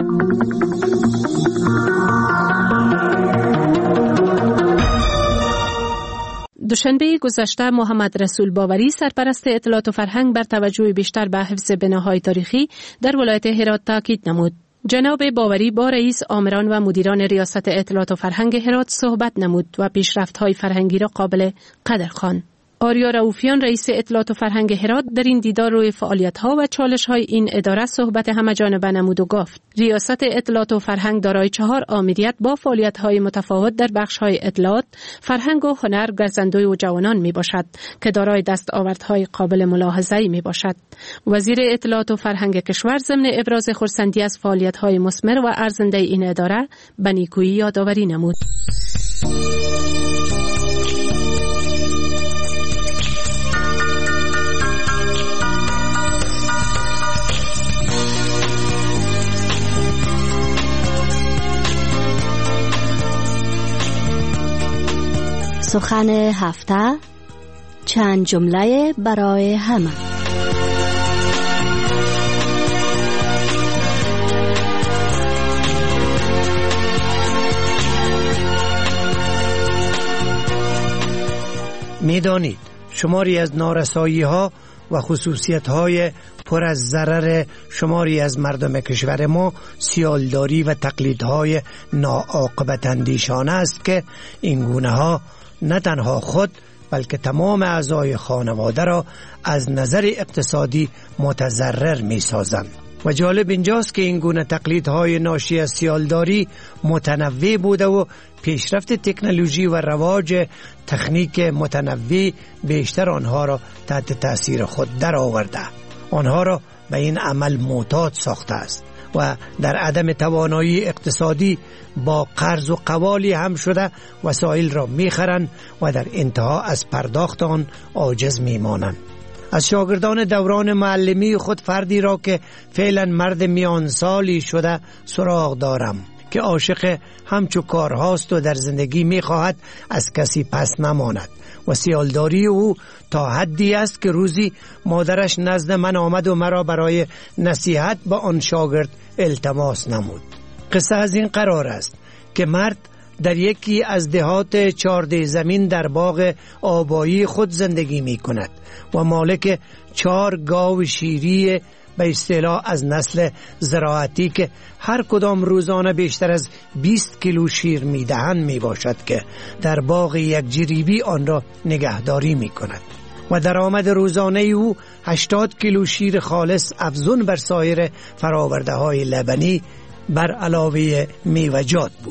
دوشنبه گذشته محمد رسول باوری، سرپرست اطلاعات و فرهنگ، بر توجه بیشتر به حفظ بناهای تاریخی در ولایت هرات تاکید نمود. جناب باوری با رئیس آمران و مدیران ریاست اطلاعات و فرهنگ هرات صحبت نمود و پیشرفت‌های فرهنگی را قابل قدر خواند. آریا رؤوفیان، رئیس اطلاعات و فرهنگ هرات، در این دیدار روی فعالیت‌ها و چالش‌های این اداره صحبت همه‌جانبه نمود و گفت ریاست اطلاعات و فرهنگ دارای 4 آمریت با فعالیت‌های متفاوت در بخش‌های اطلاعات، فرهنگ و هنر، گرزندوی و جوانان میباشد که دارای دستاوردهای قابل ملاحظه‌ای میباشد. وزیر اطلاعات و فرهنگ کشور ضمن ابراز خرسندی از فعالیت‌های مثمر و ارزنده این اداره به نیکویی یادآوری نمود. سخن هفته، چند جمله برای همه. می‌دانید شماری از نارسایی‌ها و خصوصیت‌های پر از ضرر شماری از مردم کشور ما سیالداری و تقلیدهای ناعاقبت اندیشانه است که این گونه‌ها نه تنها خود بلکه تمام اعضای خانواده را از نظر اقتصادی متضرر می‌سازند. و جالب اینجاست که این گونه تقلیدهای ناشی از سیالداری متنوع بوده و پیشرفت تکنولوژی و رواج تکنیک متنوع بیشتر آنها را تحت تأثیر خود در آورده، آنها را به این عمل معتاد ساخته است و در عدم توانایی اقتصادی با قرض و قوالی هم شده وسایل را میخرند و در انتها از پرداخت آن عاجز میمانند. از شاگردان دوران معلمی خود فردی را که فعلا مرد میان سالی شده سراغ دارم که عاشق همچو کارهاست و در زندگی میخواهد از کسی پس نماند و سیالداری او تا حدی است که روزی مادرش نزد من آمد و مرا برای نصیحت به آن شاگرد التماس نمود. قصه از این قرار است که مرد در یکی از دهات 14 زمین در باغ آبایی خود زندگی می کند و مالک 4 گاو شیری به اصطلاح از نسل زراعتی که هر کدام روزانه بیشتر از 20 کیلو شیر می دهند می باشد که در باغ یک جریبی آن را نگهداری می کند و درآمد روزانه او 80 کیلو شیر خالص افزون بر سایر فراورده های لبنی بر علاوه میوجات بود.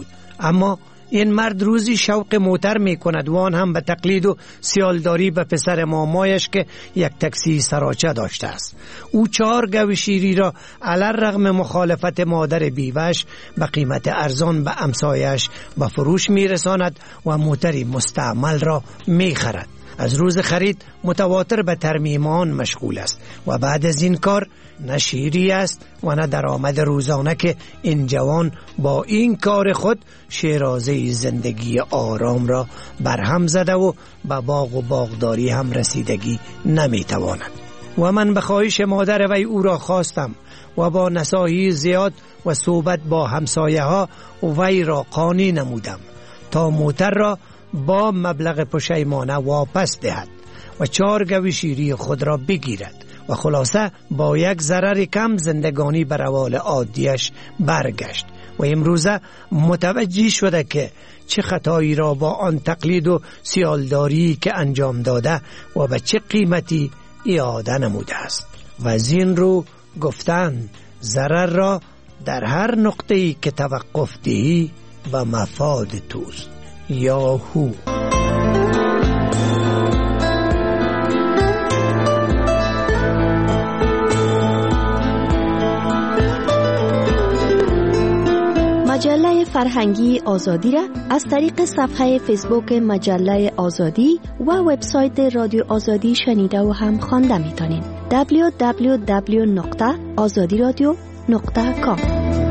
اما این مرد روزی شوق موتر می کند و آن هم به تقلید و سیالداری به پسر مامایش که یک تاکسی سراچه داشته است. او 4 گو شیری را علی‌رغم مخالفت مادر بیوه‌اش به قیمت ارزان به امسایش به فروش می رساند و موتری مستعمل را می خرد. از روز خرید متواتر به ترمیم آن مشغول است و بعد از این کار نه شیری است و نه درآمد روزانه که این جوان با این کار خود شیرازه زندگی آرام را برهم زده و به باغ و باغداری هم رسیدگی نمیتواند. و من به خواهش مادر وی او را خواستم و با نصاحی زیاد و صحبت با همسایه ها وی را قانع نمودم تا موتر را با مبلغ پشیمانه واپس دهد و 4 گو شیری خود را بگیرد و خلاصه با یک ضرر کم زندگانی بر روال عادیش برگشت و امروزه متوجه شده که چه خطایی را با آن تقلید و سیالداری که انجام داده و به چه قیمتی اعاده نموده است. و از این رو گفتن ضرر را در هر نقطه‌ای که توقف دهی به مفاد توست. یاهو. مجله فرهنگی آزادی را از طریق صفحه فیسبوک مجله آزادی و وبسایت رادیو آزادی شنیده و هم خوانده می‌تونید. www.azadiradio.com.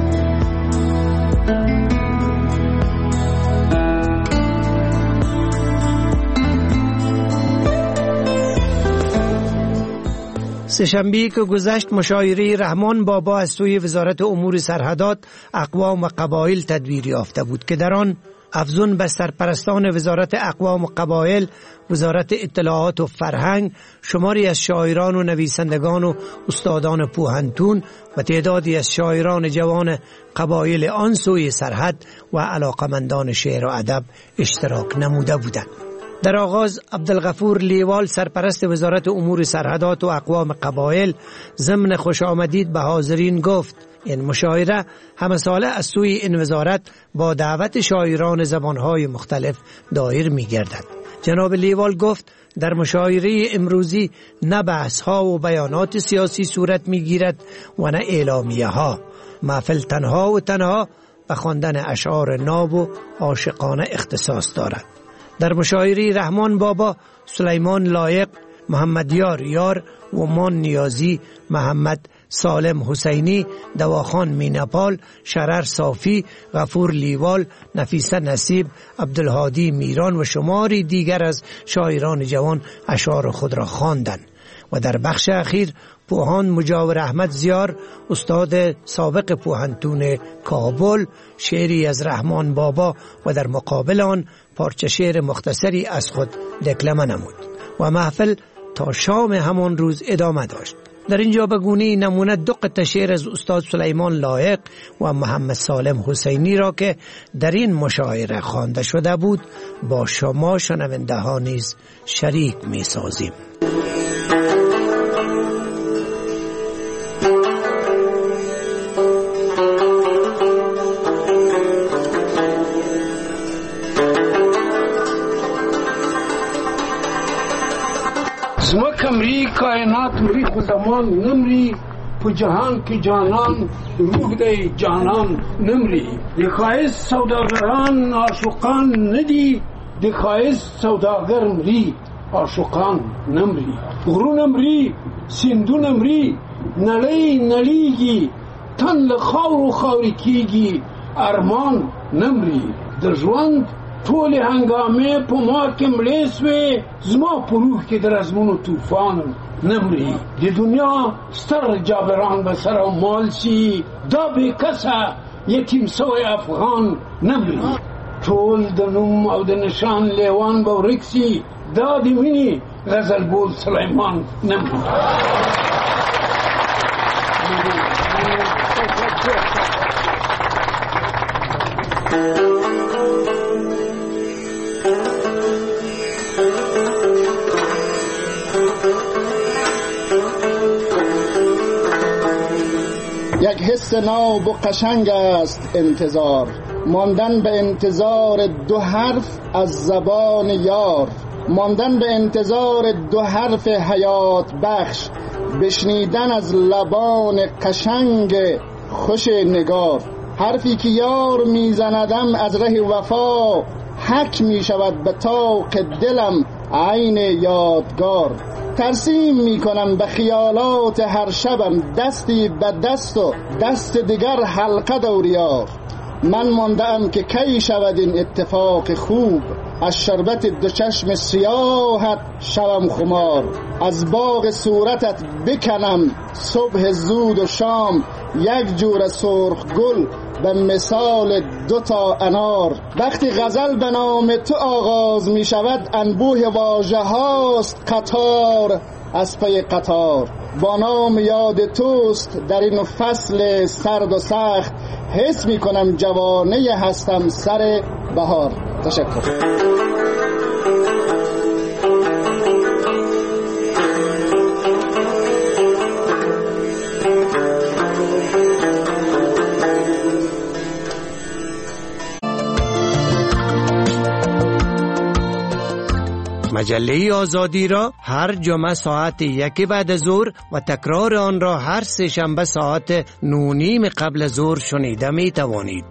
سه‌شنبه که گذشت مشاوره رحمان بابا از سوی وزارت امور سرحدات، اقوام و قبایل تدبیر یافته بود که در آن افزون به سرپرستان وزارت اقوام و قبایل، وزارت اطلاعات و فرهنگ، شماری از شاعران و نویسندگان و استادان پوهنتون و تعدادی از شاعران جوان قبایل آن سوی سرحد و علاقمندان شعر و ادب اشتراک نموده بودند. در آغاز عبدالغفور لیوال سرپرست وزارت امور سرحدات و اقوام قبایل ضمن خوش آمدید به حاضرین گفت این مشاعره همه ساله از سوی این وزارت با دعوت شاعران زبانهای مختلف دایر می گردد. جناب لیوال گفت در مشاعره امروزی نه بحث ها و بیانات سیاسی صورت می گیرد و نه اعلامیه ها. محفل تنها و تنها به خواندن اشعار ناب و عاشقانه اختصاص دارد. در مشاعره رحمان بابا، سلیمان لایق، محمد یار و مان نیازی، محمد سالم حسینی، دواخان مینپال، شرر صافی، غفور لیوال، نفیسه نصیب، عبدالهادی میران و شماری دیگر از شاعران جوان اشعار خود را خواندند. و در بخش اخیر پوهان مجاور احمد زیار، استاد سابق پوهنتون کابل، شعری از رحمان بابا و در مقابل آن پارچه شعر مختصری از خود دکلمه نمود و محفل تا شام همان روز ادامه داشت. در اینجا به گونه‌ای نمونه 2 قطعه شعر از استاد سلیمان لایق و محمد سالم حسینی را که در این مشاعره خوانده شده بود با شما شنونده ها نیز شریک می سازیم. زمکمری کائنات مری خو زمان نمری په جهان کې جانان روح دی جانان نمری د خایس سوداګران عاشقان ندی د خایس سوداګر مری عاشقان نمری غرونه مری سیندونه مری نړۍ نړیږي تن له خاورو خاورې کیږي ارمان نمری د ژوند ټول هنګامې په ما کې مړې سوې زما په روح کې د رزمونو طوفان نه مري د دنیا ستر جابران به سر او مال شي دا بې کسه یتیم سوی افغان نه مري ټول د نوم او د نشان لیوان به ورک شي دا د مینې غزل بول سلیمان نه مري. یک حس ناب و قشنگ است انتظار، ماندن به انتظار 2 حرف از زبان یار، ماندن به انتظار 2 حرف حیات بخش، بشنیدن از لبان قشنگ خوش نگار. حرفی که یار میزندم از ره وفا، حک می شود به طاق دلم عین یادگار. ترسیم می کنم به خیالات هر شبم، دستی به دست و دست دیگر حلقه دوریار. من ماندم که کی شود این اتفاق خوب، از شربت 2 چشم سیاهت شوم خمار. از باغ صورتت بکنم صبح زود و شام، یک جور سرخ گل به مثال 2 تا انار. وقتی غزل به نام تو آغاز می شود، انبوه واژه هاست قطار از پی قطار. با نام یاد توست در این فصل سرد و سخت، حس می کنم جوانه هستم سر بهار. تشکر. مجله آزادی را هر جمعه ساعت 1 بعد از ظهر و تکرار آن را هر 3 شنبه ساعت 9:30 قبل از ظهر شنیده می توانید.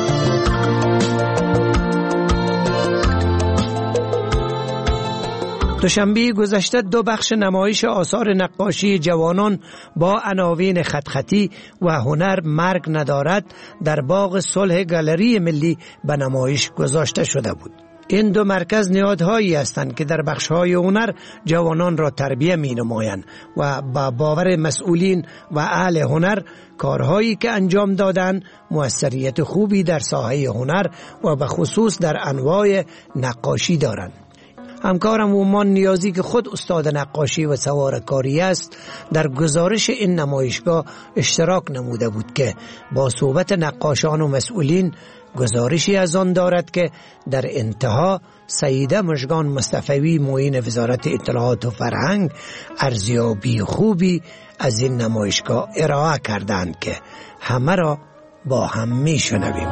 دوشنبه گذشته 2 بخش نمایش آثار نقاشی جوانان با عناوین خطی و هنر مرگ ندارد در باغ صلح گالری ملی به نمایش گذاشته شده بود. این 2 مرکز نهادهایی هستند که در بخش‌های هنر جوانان را تربیت می‌نمایند و با باور مسئولین و اهل هنر کارهایی که انجام دادن موثریت خوبی در ساحه هنر و به خصوص در انواع نقاشی دارند. همکارم اومان نیازی که خود استاد نقاشی و سوارکاری است در گزارش این نمایشگاه اشتراک نموده بود که با صحبت نقاشان و مسئولین گزارشی از آن دارد که در انتها سیده مژگان مصطفی معین وزارت اطلاعات و فرهنگ ارزیابی خوبی از این نمایشگاه ارائه کردند که همه را با هم میشنویم.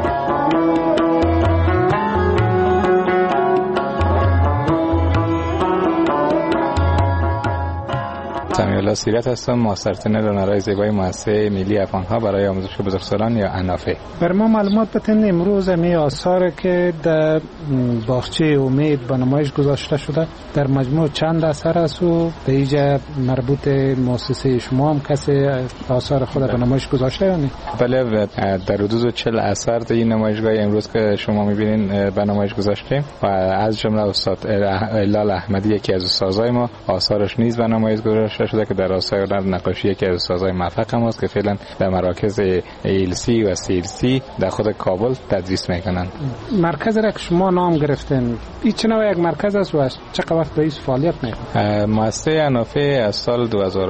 سمیعالله سیرت هستم، ماسترتنر هنرهای زیبای مؤسسه ملی افغانها برای آموزش بزرگسالان یا انافه. بر ما معلومات بتین امروز می آثار که در باغچه امید به نمایش گذاشته شده در مجموع چند اثر است و به اینجا مربوط مؤسسه شما هم کسی آثار خود به نمایش گذاشته یا نه؟ بله، در حدود 40 اثر در این نمایشگاه امروز که شما می‌بینید به نمایش گذاشته و از جمله استاد هلال احمدی یکی از استادای ما آثارش نیز به نمایش گذاشته شده که در آثار نقاشی یکی از استادای موفق هم است که فعلا در مراکز ایلسی و سیلسی در خود کابل تدریس میکنند. مرکز را که شما نام گرفتین این چه نوع یک مرکز است و چقدر وقت به این فعالیت میکنه؟ مؤسسه انافه از سال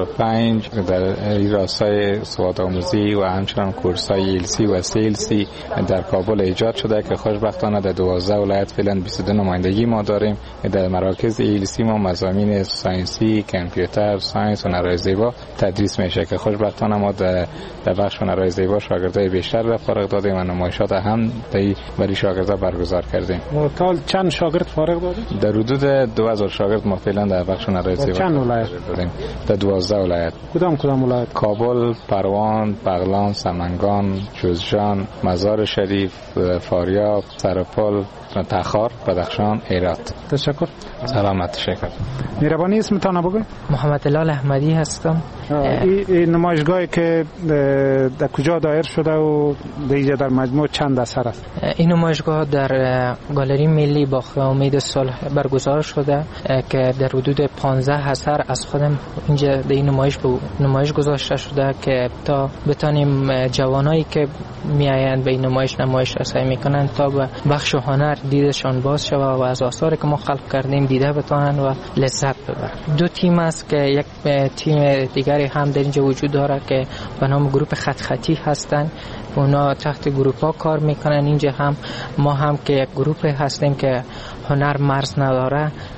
2005 در راستای سواد آموزی و همچنان کورس‌های ایلسی و سیلسی در کابل ایجاد شده که خوشبختانه در 12 ولایت فعلا 22 نمایندگی ما داریم. در مراکز ایلسی ما مضامین ساینسی، کامپیوتر، ساینس و هنرهای زیبا تدریس میشه که خوشبختانه ما در بخش هنرهای زیبا شاگردای بیشتر را فارغ دادیم و نمایشات هم برای شاگردا برگزار کردیم. توتال چند شاگرد فارغ دادیم؟ در حدود 2000 شاگرد ما فعلا در بخش هنرهای زیبا چند ولایت دادیم؟ در 12 ولایت. کدام ولایت؟ کابل، پروان، بغلان، سمنگان، جوزجان، مزار شریف، فاریاب، سرپل، تخار، بدخشان، هرات. تشکر. سلامت. تشکر. مهربانی اسمتان بگوید. محمد هلال احمدی هستم. این نمایشگاهی که در کجا دایر شده و در مجموع چند اثر است؟ این نمایشگاه در گالری ملی باغ امید صلح برگزار شده که در حدود 15 اثر از خودم اینجا در این نمایش گذاشته شده که تا بتانیم جوانایی که میآیند به این نمایش رسانی میکنن تا به بخش هنر دیدشان باز شود و از آثاری که ما خلق کردیم دیده بتوانند و لذت ببرند. 2 تیم است که یک تیم دیگری هم در اینجا وجود داره که به نام گروه خطی هستند. اونا تحت گروه ها کار میکنن. اینجا هم ما هم که یک گروه هستیم که هنر مرز نداره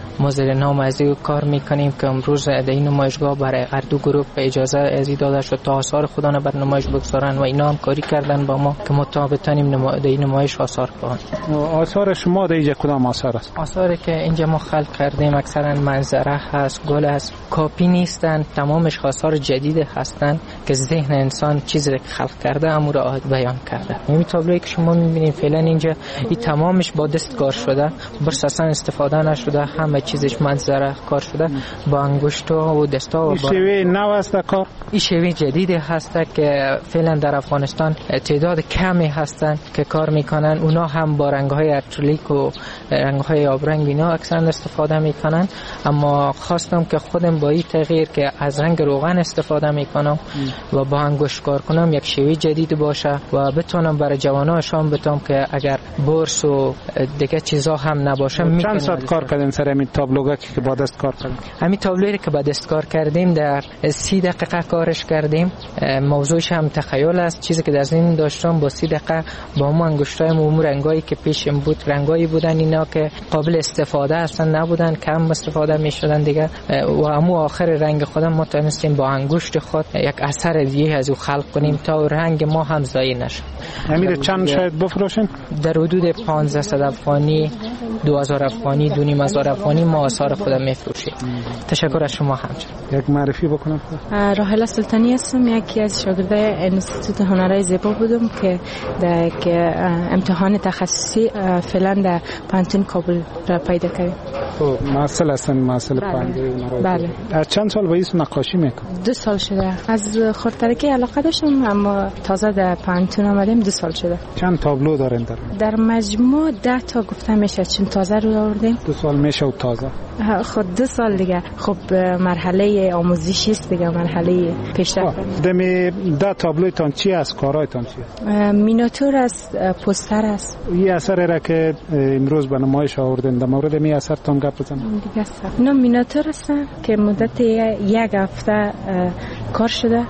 ما زیر نام از این کار میکنیم که امروز در این نمایشگاه برای هر دو گروه اجازه ازی داده شد تا آثار خودانه بر نمایش بگذارن و اینا هم کاری کردن با ما که ما تا بتونیم در این نمایش آثار کنیم. آثار شما در اینجا کدام آثار است؟ آثاری که اینجا ما خلق کردیم اکثرا منظره هست، گل است، کاپی نیستن، تمامش آثار جدید هستن که ذهن انسان چیزی که خلق کرده امور بیان کرده. این تابلویی که شما میبینید فعلا اینجا این تمامش با دست کار شده، برش اصلا استفاده نشده، همه چیزش منظره کار شده با انگشت‌ها و دستا. این شیوه نو است کار؟ این شیوه جدیدی هست که فعلا در افغانستان تعداد کمی هستن که کار میکنن. اونا هم با رنگ‌های اکریلیک و رنگ‌های آبرنگ اینا اکثرا استفاده میکنن، اما خواستم که خودم با این تغییر که از رنگ روغن استفاده میکنم و با انگشت کار کنم یک شیوه جدید باشه و بتونم برای جوانان شام بتونم که اگر برس و دیگه چیزا هم نباشه. چند ساعت کار کردین سر همین تابلوگا که با دست کار کردین؟ همین تابلویی که با دست کار کردیم در 30 دقیقه کارش کردیم. موضوعش هم تخیل است، چیزی که در ذهن داشتم با 30 دقیقه با هم انگشتای و رنگایی که پیشم بود رنگایی بودن اینا که قابل استفاده اصلا نبودن، کم استفاده میشدن دیگه و همو آخر رنگ خودم ما تونستیم با انگشت خود یک اثر دیگه از او خلق کنیم تا رنگ ما هم ضایع نشه. امیر چند شاید بفروشین؟ در حدود 1500 افغانی، 2000 افغانی، 2500 افغانی ما آثار خودم میفروشیم. تشکر از شما همچنین. یک معرفی بکنم. راحله سلطانی هستم، یکی از شاگردای انستیتوت هنرهای زیبا بودم که در امتحان تخصصی فعلا در پانتون کابل را پیدا کردم. خب محصل هستن، محصل پانتون. بله. از چند سال با این نقاشی میکنم؟ 2 سال شده. از خردترکی علاقه داشتم اما تازه در پانتون آمدیم 2 سال شده. چند تابلو دارین در مجموع 10 تا گفتم میشه، چون تازه رو آوردیم. 2 سال میشه و تازه. خود 2 سال دیگه. خب مرحله آموزشی است دیگه، مرحله پیشرفت. دمی 10 تابلویتان چی است؟ کارایتان چی است؟ مینیاتور است، پوستر است. این اثری را که امروز به نمایش آوردین در مورد می اثرتان گپ بزنید. دیگه است. اینا مینیاتور است که مدت 1 هفته کار شده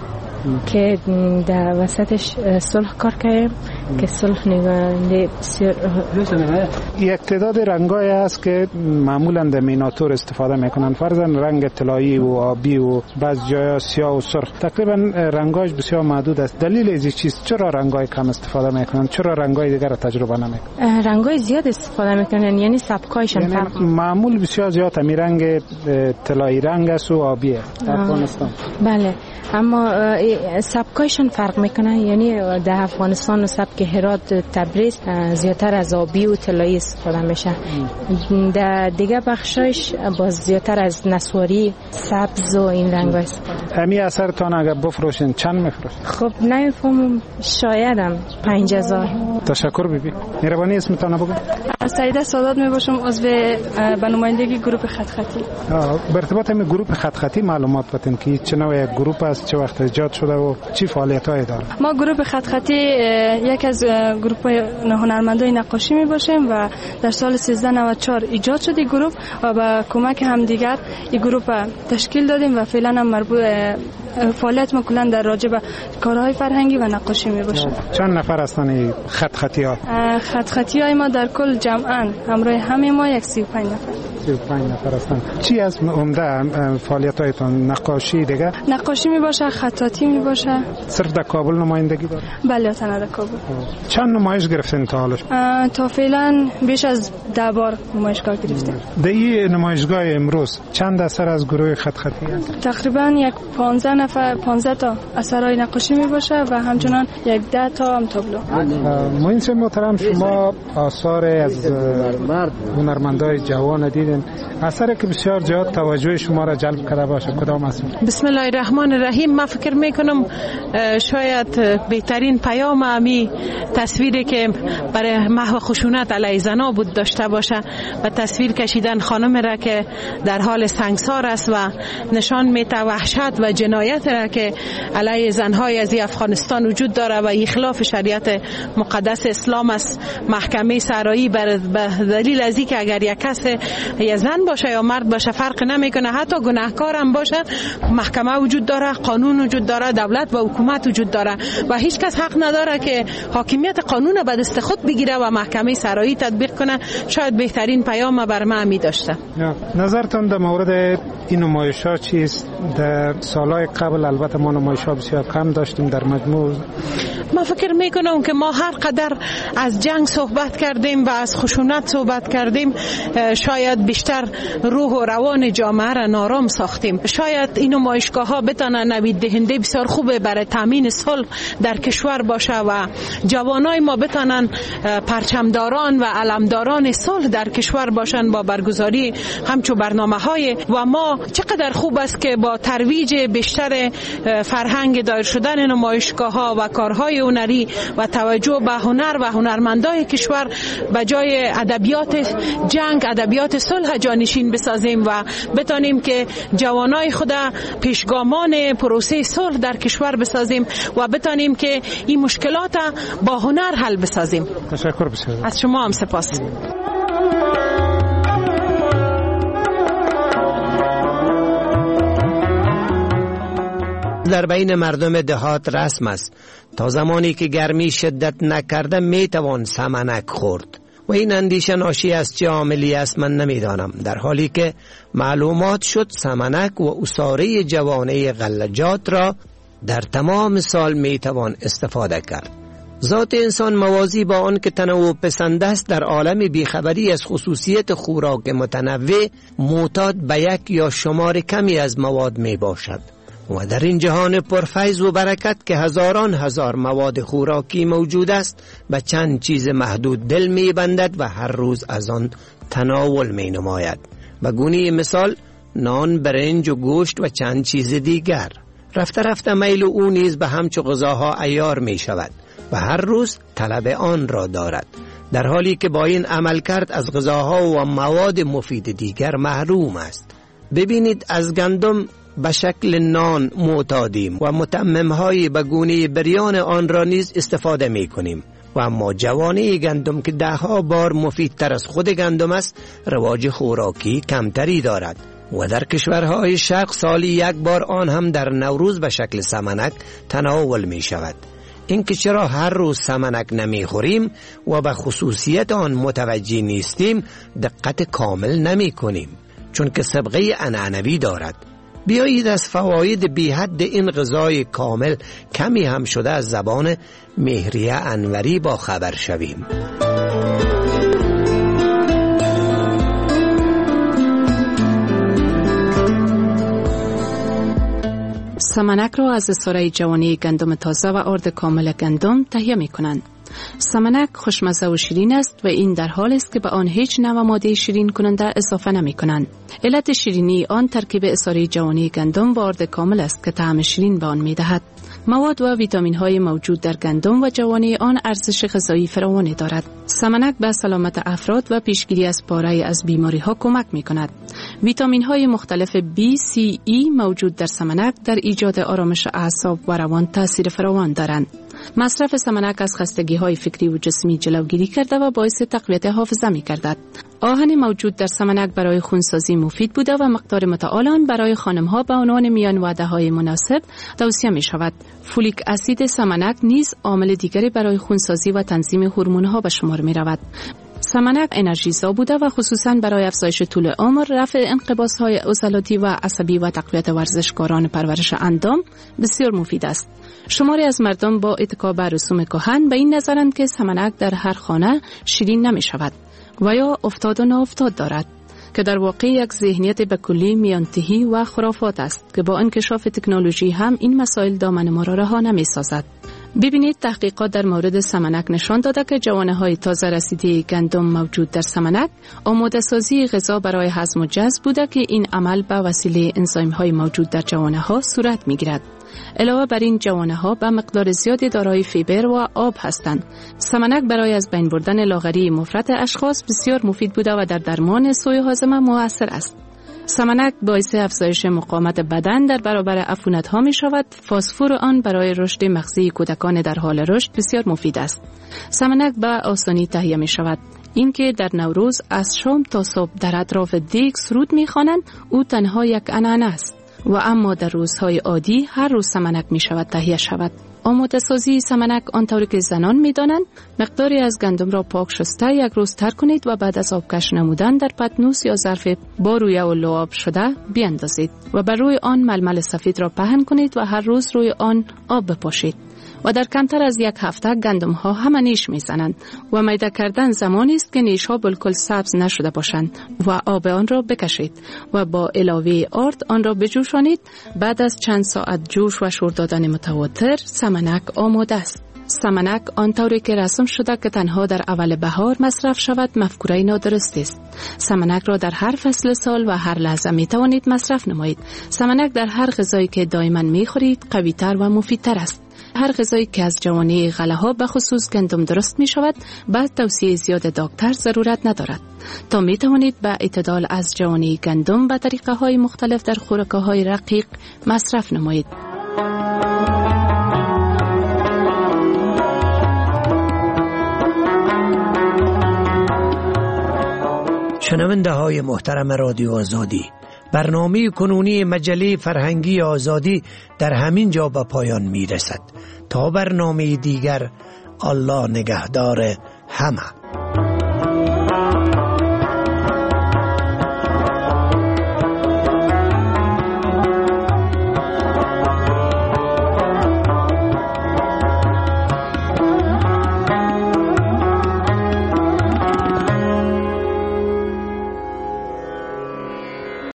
که در وسطش صلح کار کردیم که صلح نگاهنده بسیار. یک تعداد رنگای هست که معمولا در مینیاتور استفاده میکنن، فرضاً رنگ طلایی و آبی و بعض جایا سیاه و سرخ، تقریبا رنگاش بسیار محدود است. دلیل از چیست؟ چرا رنگای کم استفاده میکنن؟ چرا رنگای دیگر را تجربه نمیکنن؟ رنگای زیاد استفاده میکنن، یعنی سبکایشون فرق. معمول بسیار زیاد همین رنگ طلایی رنگ است و آبی است در افغانستان. بله، اما سبکایشون فرق میکنه، یعنی در افغانستان و سبک هرات تبریز زیادتر از آبی و طلایی استفاده میشه. در دیگه بخشایش باز زیادتر از نسواری، سبز و این رنگ استفاده. همین اثرتان اگر بفروشین چند میفروشین؟ خب نمیفهمم، شایدم 5000. تشکر بیبی. مهربانی اسمتان بگو. سعیده سادات میباشم، عضو به نمایندگی گروه خط خطی. به ارتباط همین گروه خط خطی معلومات بدین که چه نوع گروه است، چه وقت ایجاد شده و چی فعالیت‌هایی داره؟ ما گروه خط خطی یک از گروه‌های هنرمندای نقاشی میباشیم و در سال 1394 ایجاد شد این گروه و با کمک همدیگر این گروه تشکیل دادیم و فعلا هم مربوط فعالیت ما کلا در راجع به کارهای فرهنگی و نقاشی میباشیم. چند نفر هستن خط خطی‌ها؟ خط خطی‌های ما در کل جمعاً همراه همه ما 35 نفر. 35 نفر هستن. چی از عمده فعالیت‌هایتون؟ نقاشی دیگه؟ نقاشی میباشه، خطاطی میباشه. صرف در کابل نمایندگی داره؟ بله، تنها در کابل. چند نمایش گرفتین تا حالا؟ تا فعلا بیش از 10 بار نمایشگاه گرفتیم. در این نمایشگاه امروز چند اثر از گروه خط خطی هست؟ تقریبا یک 15 تا اثرهای نقاشی میباشه و همچنان یک 10 تا هم تابلو. مهندس محترم، شما آثار از هنرمندای جوان دیدین، اثری که بسیار زیاد توجه شما را جلب کرده باشه کدام است؟ بسم الله الرحمن الرحیم. من فکر میکنم شاید بهترین پیام امی تصویری که برای محو خشونت علیه زنان بود داشته باشه و تصویر کشیدن خانم را که در حال سنگسار است و نشان میده وحشت و جنایت را که علیه زنهای از افغانستان وجود داره و خلاف شریعت مقدس اسلام است. محکمه سرایی به دلیل از اینکه اگر یک کس یا زن باشه یا مرد باشه فرق نمیکنه، حتی گناهکار هم باشه محکمه وجود داره، قانون وجود داره، دولت و حکومت وجود داره و هیچ کس حق نداره که حاکمیت قانون به دست خود بگیره و محکمه سرایی تطبیق کنه. شاید بهترین پیام بر من می داشته. نظرتون در مورد این نمایش‌ها چیست؟ در سالهای قبل البته ما نمایش‌ها بسیار کم داشتیم در مجموع. ما فکر میکنم که ما هر قدر از جنگ صحبت کردیم و از خشونت صحبت کردیم، شاید بیشتر روح و روان جامعه را نارام ساختیم. شاید این نمایشگاه‌ها بتونن نوید دهنده بسیار خوبه برای تامین صلح در کشور باشه و جوانای ما بتونن پرچمداران و علمداران صلح در کشور باشن با برگزاری همچو برنامه‌های. و ما چقدر خوب است که با ترویج بیشتر فرهنگ دایر شدن نمایشگاه‌ها و کارهای هنری و توجه به هنر و هنرمندای کشور به جای ادبیات جنگ ادبیات صلح جانشین بسازیم و بتانیم که جوانای خود پیشگامان پروسه صلح در کشور بسازیم و بتانیم که این مشکلات با هنر حل بسازیم. تشکر بسیار از شما هم سپاس. در بین مردم دهات رسم است تا زمانی که گرمی شدت نکرده می توان سمنک خورد و این اندیشه ناشی از چه عاملی است من نمیدانم، در حالی که معلومات شد سمنک و عصاره جوانه غلجات را در تمام سال می توان استفاده کرد. ذات انسان موازی با آن که تنوع پسند است در عالم بیخبری از خصوصیت خوراک متنوع معتاد به یک یا شمار کمی از مواد می باشد و در این جهان پرفیض و برکت که هزاران هزار مواد خوراکی موجود است به چند چیز محدود دل می بندد و هر روز از آن تناول می نماید. به گونه مثال نان، برنج و گوشت و چند چیز دیگر. رفته رفته میل او نیز به همچو غذاها عیار می شود و هر روز طلب آن را دارد، در حالی که با این عمل کرد از غذاها و مواد مفید دیگر محروم است. ببینید از گندم به شکل نان معتادیم و متمم‌های به گونه بریان آن را نیز استفاده می کنیم و اما جوانه گندم که دهها بار مفیدتر از خود گندم است رواج خوراکی کمتری دارد و در کشورهای شرق سالی یک بار آن هم در نوروز به شکل سمنک تناول می شود. اینکه چرا هر روز سمنک نمی خوریم و به خصوصیت آن متوجه نیستیم دقت کامل نمی کنیم، چون که سابقه عنعنوی دارد. بیایید از فواید بی حد این غذای کامل کمی هم شده از زبان مهریه انوری با خبر شویم. سمنک را از عصاره جوانه گندم تازه و آرد کامل گندم تهیه می کنند. سمنک خوشمزه و شیرین است و این در حال است که به آن هیچ نوع ماده شیرین کننده اضافه نمی کنند. علت شیرینی آن ترکیب عصاره جوانه گندم و آرد کامل است که طعم شیرین به آن می دهد. مواد و ویتامین های موجود در گندم و جوانه آن ارزش غذایی فراوانی دارد. سمنک به سلامت افراد و پیشگیری از پاره از بیماری ها کمک می کند. ویتامین های مختلف B, C, E موجود در سمنک در ایجاد آرامش اعصاب و روان تاثیر فراوان دارند. مصرف سمنک از خستگی های فکری و جسمی جلوگیری کرده و باعث تقویت حافظه می گردد. آهن موجود در سمنک برای خونسازی مفید بوده و مقدار متعال آن برای خانم‌ها به عنوان میان وعده‌های مناسب توصیه می شود. فولیک اسید سمنک نیز عامل دیگری برای خونسازی و تنظیم هورمون‌ها به شمار می رود. سمنک انرژیزا بوده و خصوصاً برای افزایش طول عمر، رفع انقباض‌های عضلاتی و عصبی و تقویت ورزشکاران پرورش اندام بسیار مفید است. شماری از مردم با اتکا به رسوم کهن به این نظرند که سمنک در هر خانه شیرین نمی شود و یا افتاد و ناافتاد دارد، که در واقع یک ذهنیت به کلی میانتهی و خرافات است که با انکشاف تکنولوژی هم این مسائل دامن ما را رها نمی سازد. ببینید تحقیقات در مورد سمنک نشان داده که جوانه های تازه رسیده گندم موجود در سمنک آماده سازی غذا برای هضم و جذب بوده که این عمل به وسیله انزایم های موجود در جوانه ها صورت می گیرد. علاوه بر این جوانه ها به مقدار زیادی دارای فیبر و آب هستند. سمنک برای از بین بردن لاغری مفرط اشخاص بسیار مفید بوده و در درمان سوء هاضمه مؤثر است. سمنک باعث افزایش مقاومت بدن در برابر عفونت‌ها می شود. فسفر آن برای رشد مغزی کودکان در حال رشد بسیار مفید است. سمنک به آسانی تهیه می شود. اینکه در نوروز از شام تا صبح در اطراف دیگ سرود می‌خوانند او تنها یک عنعنه است و اما در روزهای عادی هر روز سمنک می‌شود تهیه شود. آماده سازی سمنک آنطوری که زنان می‌دانند مقداری از گندم را پاک شسته یک روز تر کنید و بعد از آبکش نمودن در پتنوس یا ظرف با رویه و لعاب شده بیاندازید و بر روی آن ململ سفید را پهن کنید و هر روز روی آن آب بپاشید و در کمتر از یک هفته گندم ها همه نیش میزنند و میده کردن زمانی است که نیش ها بالکل سبز نشده باشند و آب آن را بکشید و با علاوه آرد آن را بجوشانید. بعد از چند ساعت جوش و شور دادن متواتر سمنک آماده است. سمنک آنطوری که رسم شده که تنها در اول بهار مصرف شود مفکوره نادرست است. سمنک را در هر فصل سال و هر لحظه می توانید مصرف نمایید. سمنک در هر غذایی که دائما می خورید قوی تر و مفیدتر است. هر غذایی که از جوانی غله ها به خصوص گندم درست می شود بعد توصیه زیاد دکتر ضرورت ندارد. تا می توانید به اعتدال از جوانی گندم به طریقه های مختلف در خوراک های رقیق مصرف نمایید. شنونده های محترم رادیو آزادی، برنامه کنونی مجله فرهنگی آزادی در همین جا به پایان می رسد. تا برنامه دیگر، الله نگهدار همه.